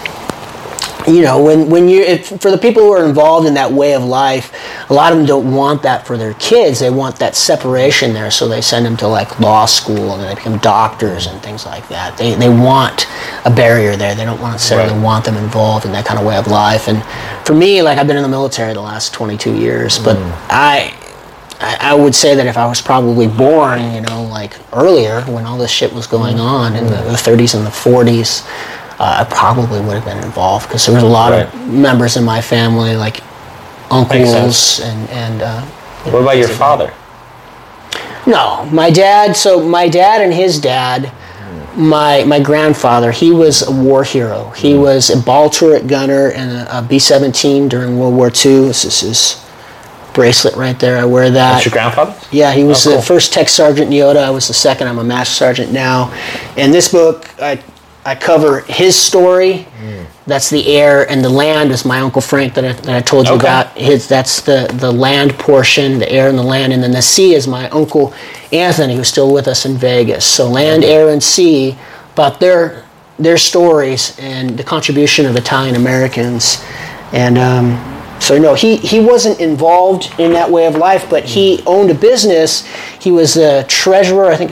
when for the people who are involved in that way of life, a lot of them don't want that for their kids. They want that separation there, so they send them to like law school and they become doctors and things like that. They want a barrier there. They don't necessarily want them involved in that kind of way of life. And for me, like, I've been in the military the last 22 years, but I would say that if I was probably born, like earlier when all this shit was going on in the 30s and the 40s, I probably would have been involved because there was a lot of members in my family, like uncles and what about your father? No, my dad. So my dad and his dad, my grandfather, he was a war hero. He was a ball turret gunner and a B-17 during World War II. This is his bracelet right there. I wear that. That's your grandfather? Yeah, he was the first tech sergeant in Yoda. I was the second. I'm a master sergeant now. In this book, I cover his story. That's the air, and the land is my Uncle Frank that I told you about. That's the land portion, the air and the land, and then the sea is my Uncle Anthony, who's still with us in Vegas. So land, air, and sea, about their stories and the contribution of Italian Americans. And so no, he wasn't involved in that way of life, but he owned a business. He was the treasurer. I think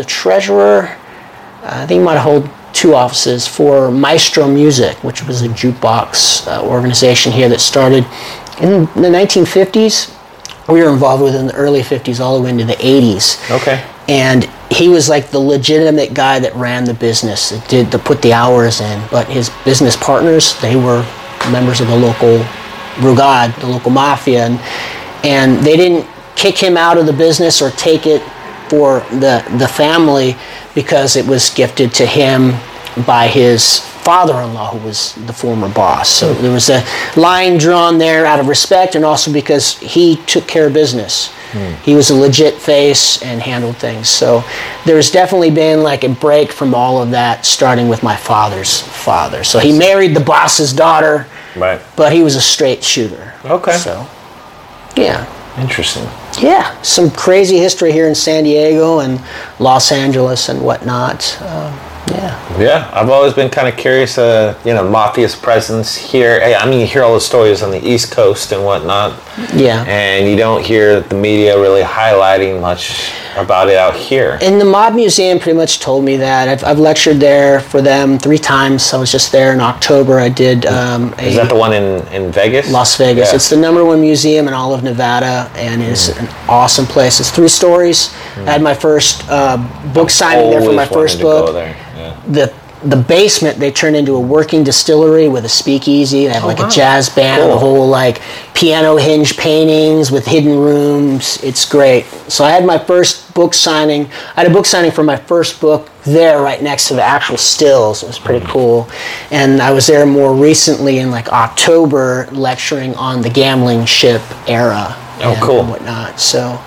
he might hold 2 offices for Maestro Music, which was a jukebox organization here that started in the 1950s. We were involved with it in the early 50s all the way into the 80s. Okay. And he was like the legitimate guy that ran the business, to put the hours in. But his business partners, they were members of the local Brugade, the local mafia, and they didn't kick him out of the business or take it for the family because it was gifted to him by his father-in-law, who was the former boss. So there was a line drawn there out of respect, and also because he took care of business. He was a legit face and handled things. So there's definitely been like a break from all of that, starting with my father's father. So he married the boss's daughter, right? But he was a straight shooter. Okay. So, yeah. Interesting. Yeah, some crazy history here in San Diego and Los Angeles and whatnot. Yeah, I've always been kind of curious, mafia's presence here. I mean, you hear all the stories on the East Coast and whatnot. Yeah. And you don't hear the media really highlighting much about it out here. And the Mob Museum pretty much told me that. I've lectured there for them 3 times. I was just there in October. I did Is that the one in Vegas? Las Vegas. Yeah. It's the #1 museum in all of Nevada, and it's an awesome place. It's 3 stories. I had my first book signing there for my first book. Go there. Yeah. The basement they turned into a working distillery with a speakeasy. They have a jazz band, a whole like piano hinge paintings with hidden rooms. It's great. So I had my first book signing. I had a book signing for my first book there, right next to the actual stills. It was pretty cool. And I was there more recently in like October, lecturing on the gambling ship era. And whatnot. So.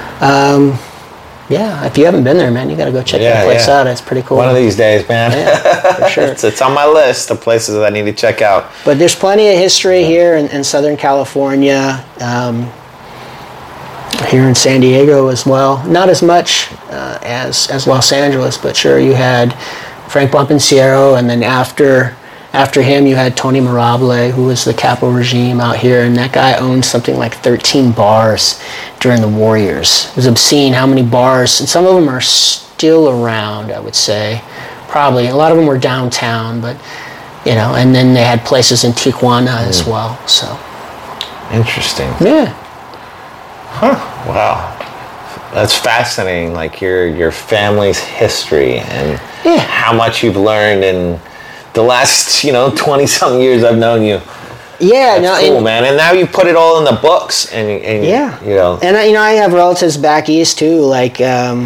Yeah, if you haven't been there, man, you got to go check that place out. It's pretty cool. One of these days, man. Yeah, for sure. It's on my list of places that I need to check out. But there's plenty of history here in Southern California, here in San Diego as well. Not as much as Los Angeles, but sure, you had Frank Bompensiero, and then after After him, you had Tony Mirabile, who was the capo regime out here, and that guy owned something like 13 bars during the war years. It was obscene how many bars, and some of them are still around, I would say. Probably. A lot of them were downtown, but, you know, and then they had places in Tijuana as well, so. Interesting. Yeah. Huh. Wow. That's fascinating, like your family's history and how much you've learned in the last, 20-something years I've known you. Yeah, that's cool, man. And now you put it all in the books, and And I have relatives back east too. Like,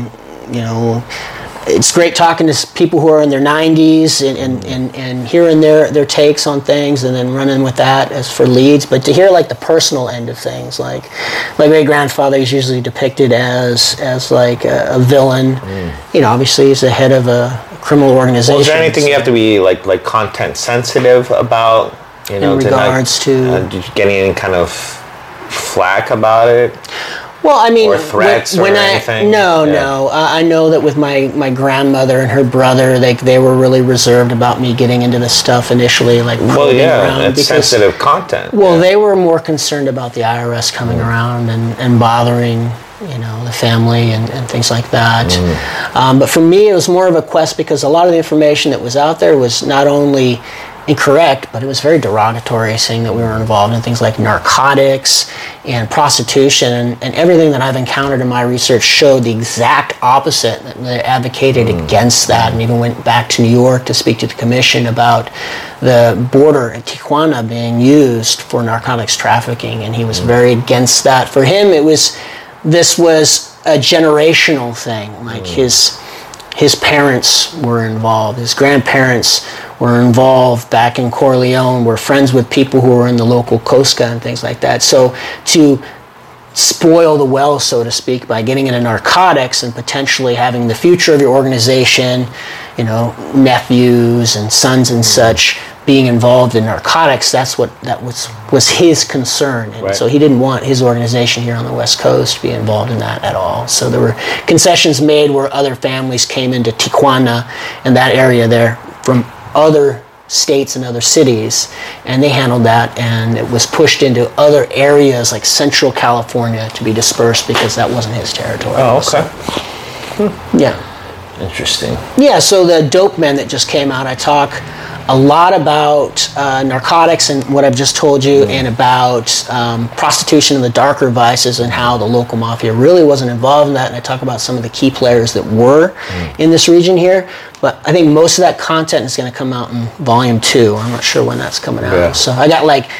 it's great talking to people who are in their 90s and hearing their takes on things, and then running with that as for leads. But to hear like the personal end of things, like my great grandfather is usually depicted as like a villain. Obviously he's the head of a criminal organization. Well, is there anything you have to be like content sensitive about? In regards to getting any kind of flack about it? Well, I mean, or threats or anything? No. I know that with my grandmother and her brother, they were really reserved about me getting into this stuff initially, like probing around. It's sensitive content. Well, they were more concerned about the IRS coming around and bothering, the family and things like that. But for me, it was more of a quest because a lot of the information that was out there was not only incorrect, but it was very derogatory, saying that we were involved in things like narcotics and prostitution, and everything that I've encountered in my research showed the exact opposite. That they advocated against that, and even went back to New York to speak to the commission about the border in Tijuana being used for narcotics trafficking, and he was very against that. For him, this was a generational thing. Like his parents were involved, his grandparents were involved back in Corleone, were friends with people who were in the local Cosca and things like that. So to spoil the well, so to speak, by getting into narcotics and potentially having the future of your organization, nephews and sons and such being involved in narcotics, that was his concern. And so he didn't want his organization here on the West Coast to be involved in that at all. So there were concessions made where other families came into Tijuana and that area there from other states and other cities, and they handled that, and it was pushed into other areas like Central California to be dispersed because that wasn't his territory. Oh, okay. Yeah. Interesting. Yeah, so the Dope Men that just came out, I talk a lot about narcotics and what I've just told you, and about prostitution and the darker vices and how the local mafia really wasn't involved in that. And I talk about some of the key players that were in this region here. But I think most of that content is going to come out in volume 2. I'm not sure when that's coming out. Yeah. So I got like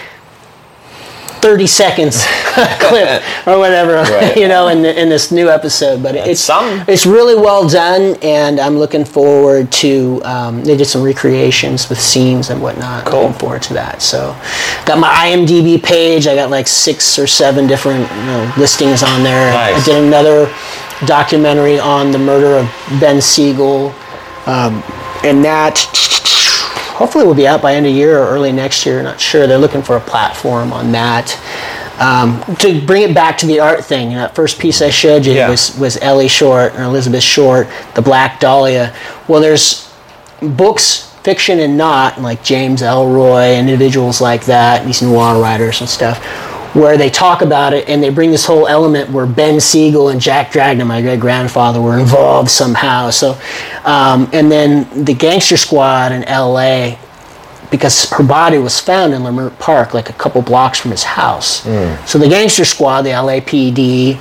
30 seconds clip or whatever, in this new episode. But it's really well done, and I'm looking forward to. They did some recreations with scenes and whatnot. Cool. Looking forward to that. So, got my IMDb page. I got like 6 or 7 different listings on there. Nice. I did another documentary on the murder of Ben Siegel, and that hopefully will be out by end of year or early next year. Not sure. They're looking for a platform on that. To bring it back to the art thing, that first piece I showed you was Ellie Short or Elizabeth Short, The Black Dahlia. Well, there's books, fiction and not, like James Elroy, individuals like that, these noir writers and stuff, where they talk about it and they bring this whole element where Ben Siegel and Jack Dragna, my great-grandfather, were involved somehow. So, and then the Gangster Squad in L.A., because her body was found in Leimert Park, like a couple blocks from his house. So the Gangster Squad, the LAPD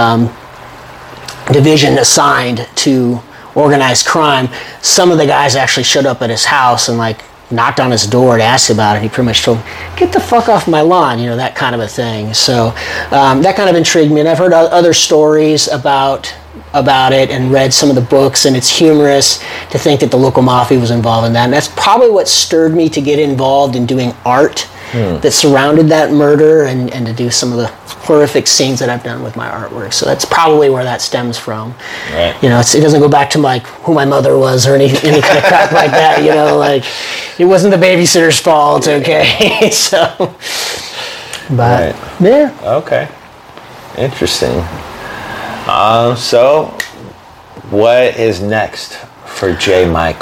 division assigned to organized crime, some of the guys actually showed up at his house and knocked on his door and asked about it. He pretty much told him, "Get the fuck off my lawn," that kind of a thing. So that kind of intrigued me, and I've heard other stories about it and read some of the books, and it's humorous to think that the local mafia was involved in that. And that's probably what stirred me to get involved in doing art that surrounded that murder, and to do some of the horrific scenes that I've done with my artwork. So that's probably where that stems from. Right. It doesn't go back to who my mother was or any kind of crap like that. It wasn't the babysitter's fault. Okay. So, but yeah. Okay. Interesting. So, what is next for J. Michael?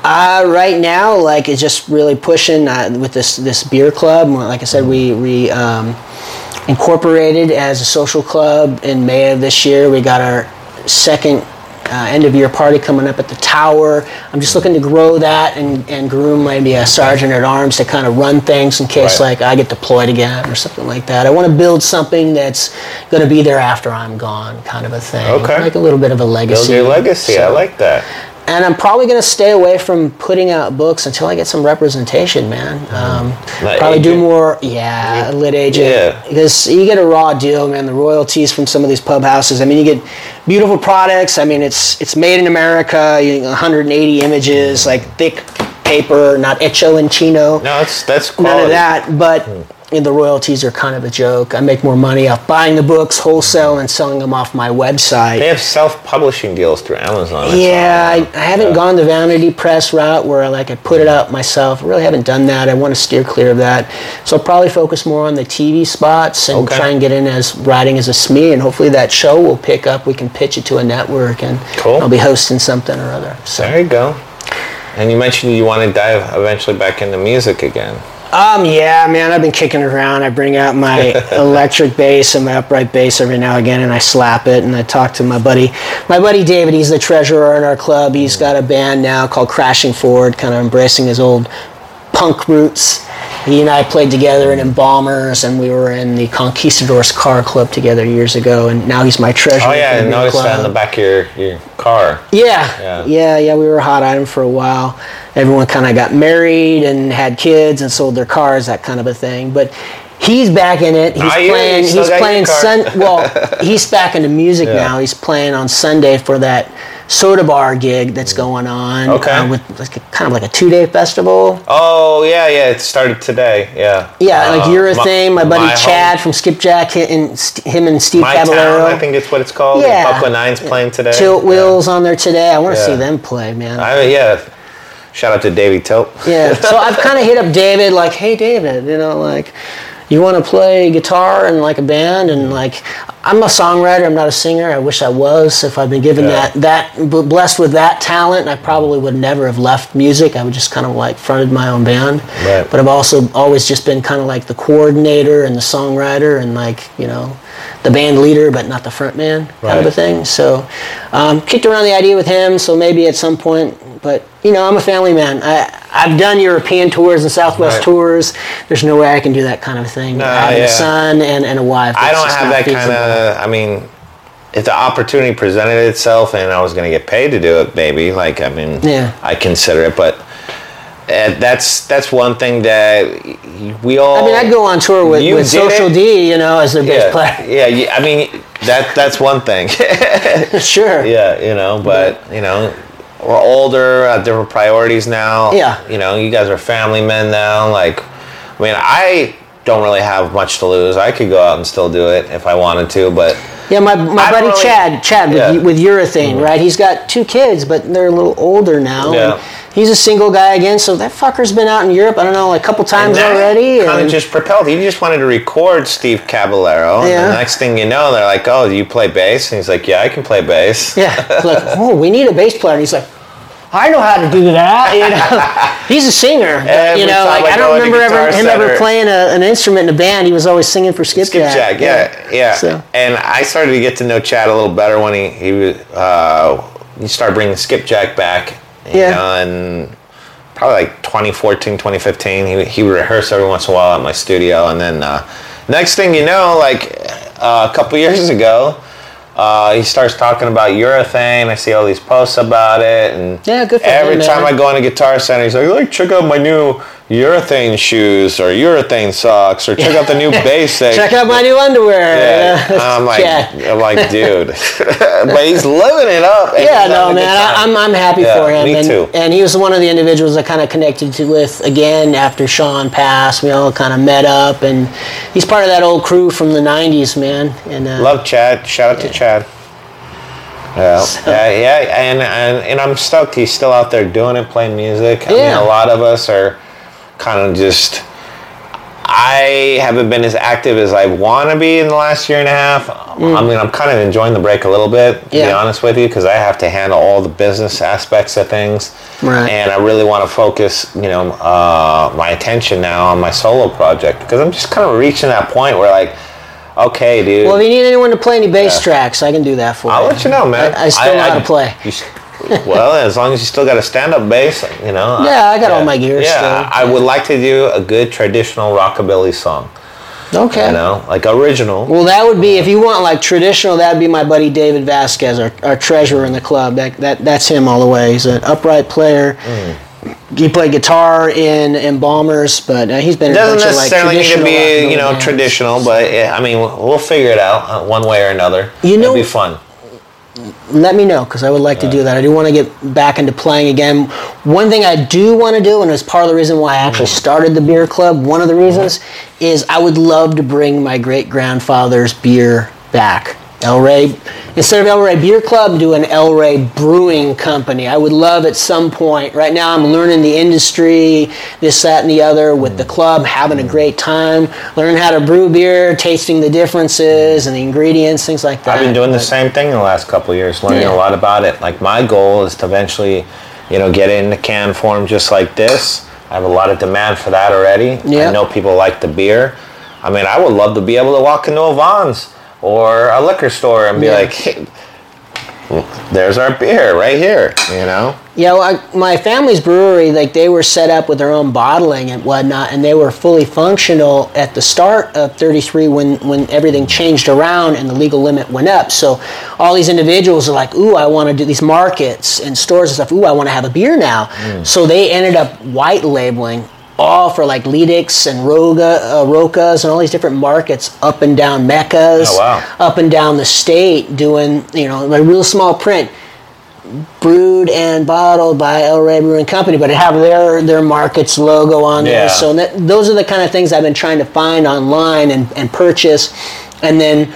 Right now, like, it's just really pushing with this beer club. Like I said, we incorporated as a social club in May of this year. We got our second end of year party coming up at the Tower. I'm just looking to grow that and groom maybe a sergeant at arms to kind of run things in case like I get deployed again or something like that. I want to build something that's going to be there after I'm gone, kind of a thing. Okay. Like a little bit of a legacy. Build your legacy. So, I like that. and I'm probably going to stay away from putting out books until I get some representation, man. Probably do more, lit agent. Yeah. Because you get a raw deal, man. The royalties from some of these pub houses. I mean, you get beautiful products. I mean, it's made in America. 180 images, like thick paper, not hecho en chino. No, that's quality. None of that, but the royalties are kind of a joke. I make more money off buying the books wholesale and selling them off my website. They have self-publishing deals through Amazon. I haven't gone the Vanity Press route where I put it out myself. I really haven't done that. I want to steer clear of that. So I'll probably focus more on the TV spots and try and get in as writing as a SME, and hopefully that show will pick up. We can pitch it to a network, and I'll be hosting something or other. So. There you go. And you mentioned you want to dive eventually back into music again. Yeah, man, I've been kicking it around. I bring out my electric bass and my upright bass every now and again, and I slap it, and I talk to my buddy David. He's the treasurer in our club. He's got a band now called Crashing Forward, kind of embracing his old punk roots. He and I played together in Embalmers, and we were in the Conquistadors Car Club together years ago, and now he's my treasurer. Oh, yeah, I noticed that in the back of your car. Yeah, we were a hot item for a while. Everyone kind of got married and had kids and sold their cars, that kind of a thing. But he's back in it. He's he's back into music now. He's playing on Sunday for that Soda Bar gig that's going on with kind of like a 2-day festival. Oh, yeah, it started today, like Urethane, my buddy Chad from Skipjack, him and Steve Caballero. Town, I think it's what it's called. Yeah. Buckland 9's playing today. Tilt Wheels on there today. I want to see them play, man. Shout out to Davey Tilt. Yeah, so I've kind of hit up David, like, hey, David, you want to play guitar in a band? And I'm a songwriter, I'm not a singer. I wish I was. If I'd been given that blessed with that talent, I probably would never have left music. I would just kind of fronted my own band. Right. But I've also always just been kind of the coordinator and the songwriter and the band leader, but not the front man kind of a thing. So kicked around the idea with him, so maybe at some point. But I'm a family man. I've done European tours and Southwest tours. There's no way I can do that kind of thing. I have a son and a wife. I don't have that kind of. If the opportunity presented itself and I was going to get paid to do it, maybe I consider it. But that's one thing that we all. I'd go on tour with Social D, as their bass player. Yeah, that's one thing. Sure. Yeah, but we're older, have different priorities now. Yeah. You guys are family men now. I don't really have much to lose. I could go out and still do it if I wanted to, but... Yeah, my buddy Chad with Urethane, right? He's got 2 kids, but they're a little older now. Yeah. He's a single guy again, so that fucker's been out in Europe, I don't know, a couple times already. Kind of just propelled. He just wanted to record Steve Caballero, and the next thing you know, they're like, oh, do you play bass? And he's like, yeah, I can play bass. Yeah, it's we need a bass player. And he's like, I know how to do that. He's a singer. I don't remember him ever playing an instrument in a band. He was always singing for Skipjack. Skipjack, yeah. So. And I started to get to know Chad a little better when he started bringing Skipjack back. And probably 2014, 2015, he would rehearse every once in a while at my studio. And then next thing you know, a couple years ago, he starts talking about Urethane. I see all these posts about it, and good for every him, time I go in a Guitar Center, he's like, check out my new Urethane shoes or Urethane socks, or check out the new bass. Check out my new underwear. Yeah. I'm like, dude, but he's living it up. I'm happy for him. Me too. And he was one of the individuals I kind of connected with again after Sean passed. We all kind of met up, and he's part of that old crew from the '90s, man. And love Chad. Shout out to Chad. And I'm stoked he's still out there doing it, playing music. A lot of us are kind of just, I haven't been as active as I want to be in the last year and a half. I mean, I'm kind of enjoying the break a little bit, to be honest with you, because I have to handle all the business aspects of things. Right. And I really want to focus, my attention now on my solo project, because I'm just kind of reaching that point where, like, okay, dude. Well, if you need anyone to play any bass tracks, I can do that for you. I'll let you know, man. I still know how to play. Well, as long as you still got a stand-up bass, Yeah, I got all my gear still. I would like to do a good traditional rockabilly song. Okay. Like original. Well, that would be, if you want like traditional, that would be my buddy David Vasquez, our treasurer in the club. That's him all the way. He's an upright player. He played guitar in Embalmers, but he's been in a bunch of like traditional. Doesn't necessarily need to be, traditional, but I mean, we'll figure it out one way or another. It'll be fun. Let me know, because I would like to do that. I do want to get back into playing again. One thing I do want to do, and it's part of the reason why I actually started the beer club, one of the reasons, is I would love to bring my great-grandfather's beer back. El Rey, instead of El Rey Beer Club, do an El Rey Brewing Company. I would love at some point. Right now I'm learning the industry, this, that, and the other with the club, having a great time, learning how to brew beer, tasting the differences and the ingredients, things like that. I've been doing the same thing in the last couple of years, learning a lot about it. Like, my goal is to eventually, get it into can form just like this. I have a lot of demand for that already. I know people like the beer. I mean, I would love to be able to walk into a Vons or a liquor store and be like, hey, there's our beer right here, Yeah, well, my family's brewery, like, they were set up with their own bottling and whatnot, and they were fully functional at the start of 33 when everything changed around and the legal limit went up. So all these individuals are like, ooh, I want to do these markets and stores and stuff. Ooh, I want to have a beer now. So they ended up white labeling all for like Lidix and Rocas and all these different markets up and down Meccas, up and down the state, doing, a real small print, brewed and bottled by El Rey Brewing Company, but it have their market's logo on there. So those are the kind of things I've been trying to find online and purchase, and then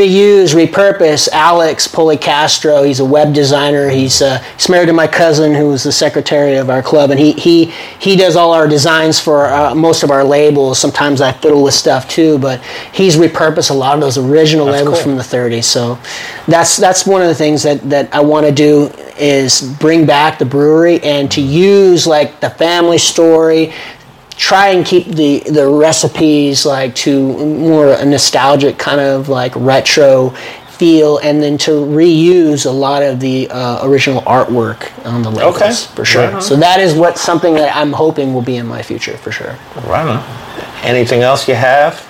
repurpose. Alex Policastro, he's a web designer. He's married to my cousin, who was the secretary of our club, and he does all our designs for most of our labels. Sometimes I fiddle with stuff too, but he's repurposed a lot of those original labels from the 30s. So that's one of the things that I want to do, is bring back the brewery and to use like the family story. Try and keep the recipes like to more a nostalgic kind of like retro feel, and then to reuse a lot of the original artwork on the labels for sure. Right. So that is something that I'm hoping will be in my future for sure. Right on. Anything else you have?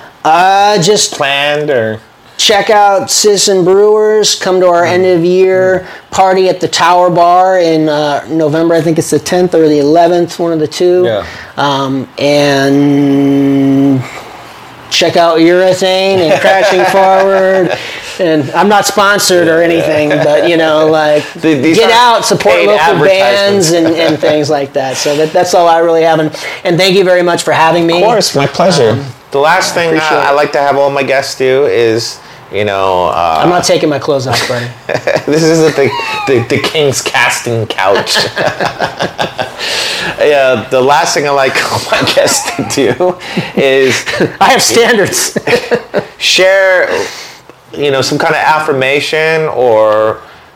Just planned or. Check out Citizen Brewers. Come to our end of year party at the Tower Bar in November. I think it's the 10th or the 11th, one of the two. And check out Urethane and Crashing Forward. And I'm not sponsored or anything, but get out, support local bands and things like that. So that's all I really have. And thank you very much for having me. Of course, my pleasure. The last thing I like to have all my guests do is, I'm not taking my clothes off, buddy. This isn't the King's casting couch. The last thing I like all my guests to do is I have standards. Share, some kind of affirmation or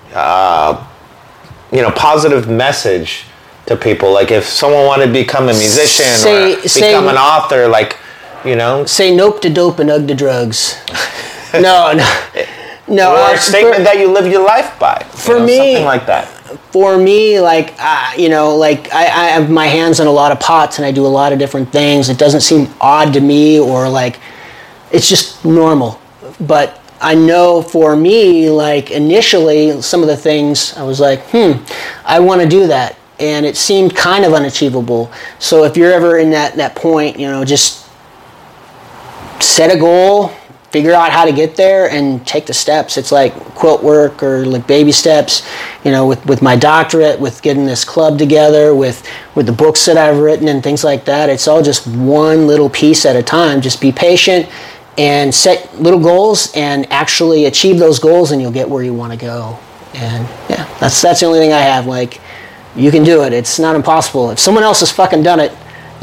positive message to people. Like if someone wanted to become a musician or become an author, like. Say nope to dope and ugh to drugs. No. Or a statement that you live your life by. For me, something like that. For me, I have my hands in a lot of pots and I do a lot of different things. It doesn't seem odd to me or it's just normal. But I know for me, initially, some of the things I was like, I want to do that. And it seemed kind of unachievable. So if you're ever in that point, just set a goal, figure out how to get there, and take the steps. It's like quilt work or like baby steps, with my doctorate, with getting this club together, with the books that I've written and things like that. It's all just one little piece at a time. Just be patient and set little goals and actually achieve those goals, and you'll get where you want to go. And that's the only thing I have. You can do it. It's not impossible. If someone else has fucking done it,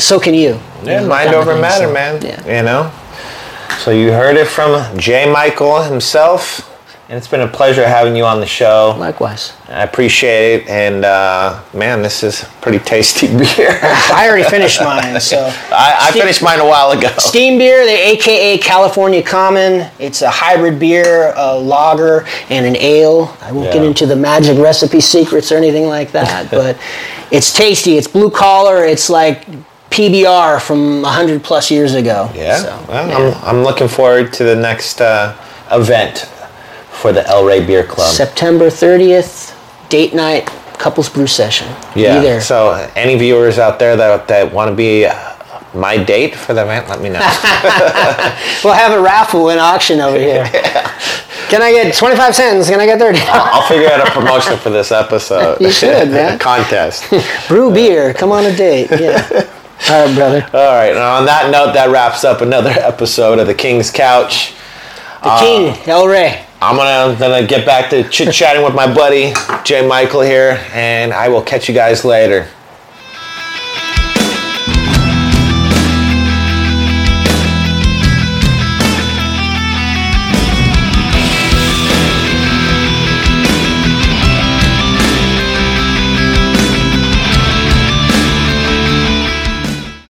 so can you. Yeah, You know, mind that over thing, matter, so, man. Yeah. You know? So you heard it from J. Michael himself. And it's been a pleasure having you on the show. Likewise. I appreciate it. And, man, this is pretty tasty beer. I already finished mine, so. I finished mine a while ago. Steam beer, the AKA California Common. It's a hybrid beer, a lager, and an ale. I won't get into the magic recipe secrets or anything like that, but it's tasty. It's blue collar. It's like PBR from 100 plus years ago. Yeah. So, Well, I'm looking forward to the next event for the El Rey Beer Club. September 30th, date night, couples brew session. Yeah. Be there. So any viewers out there that want to be my date for the event, let me know. We'll have a raffle and auction over here. Can I get 25 cents? Can I get 30? I'll figure out a promotion for this episode. You should, man. Contest. Brew beer. Come on a date. Yeah. All right, brother. All right. And on that note, that wraps up another episode of The King's Couch. The King, El Rey. I'm gonna get back to chit-chatting with my buddy, J. Michael here, and I will catch you guys later.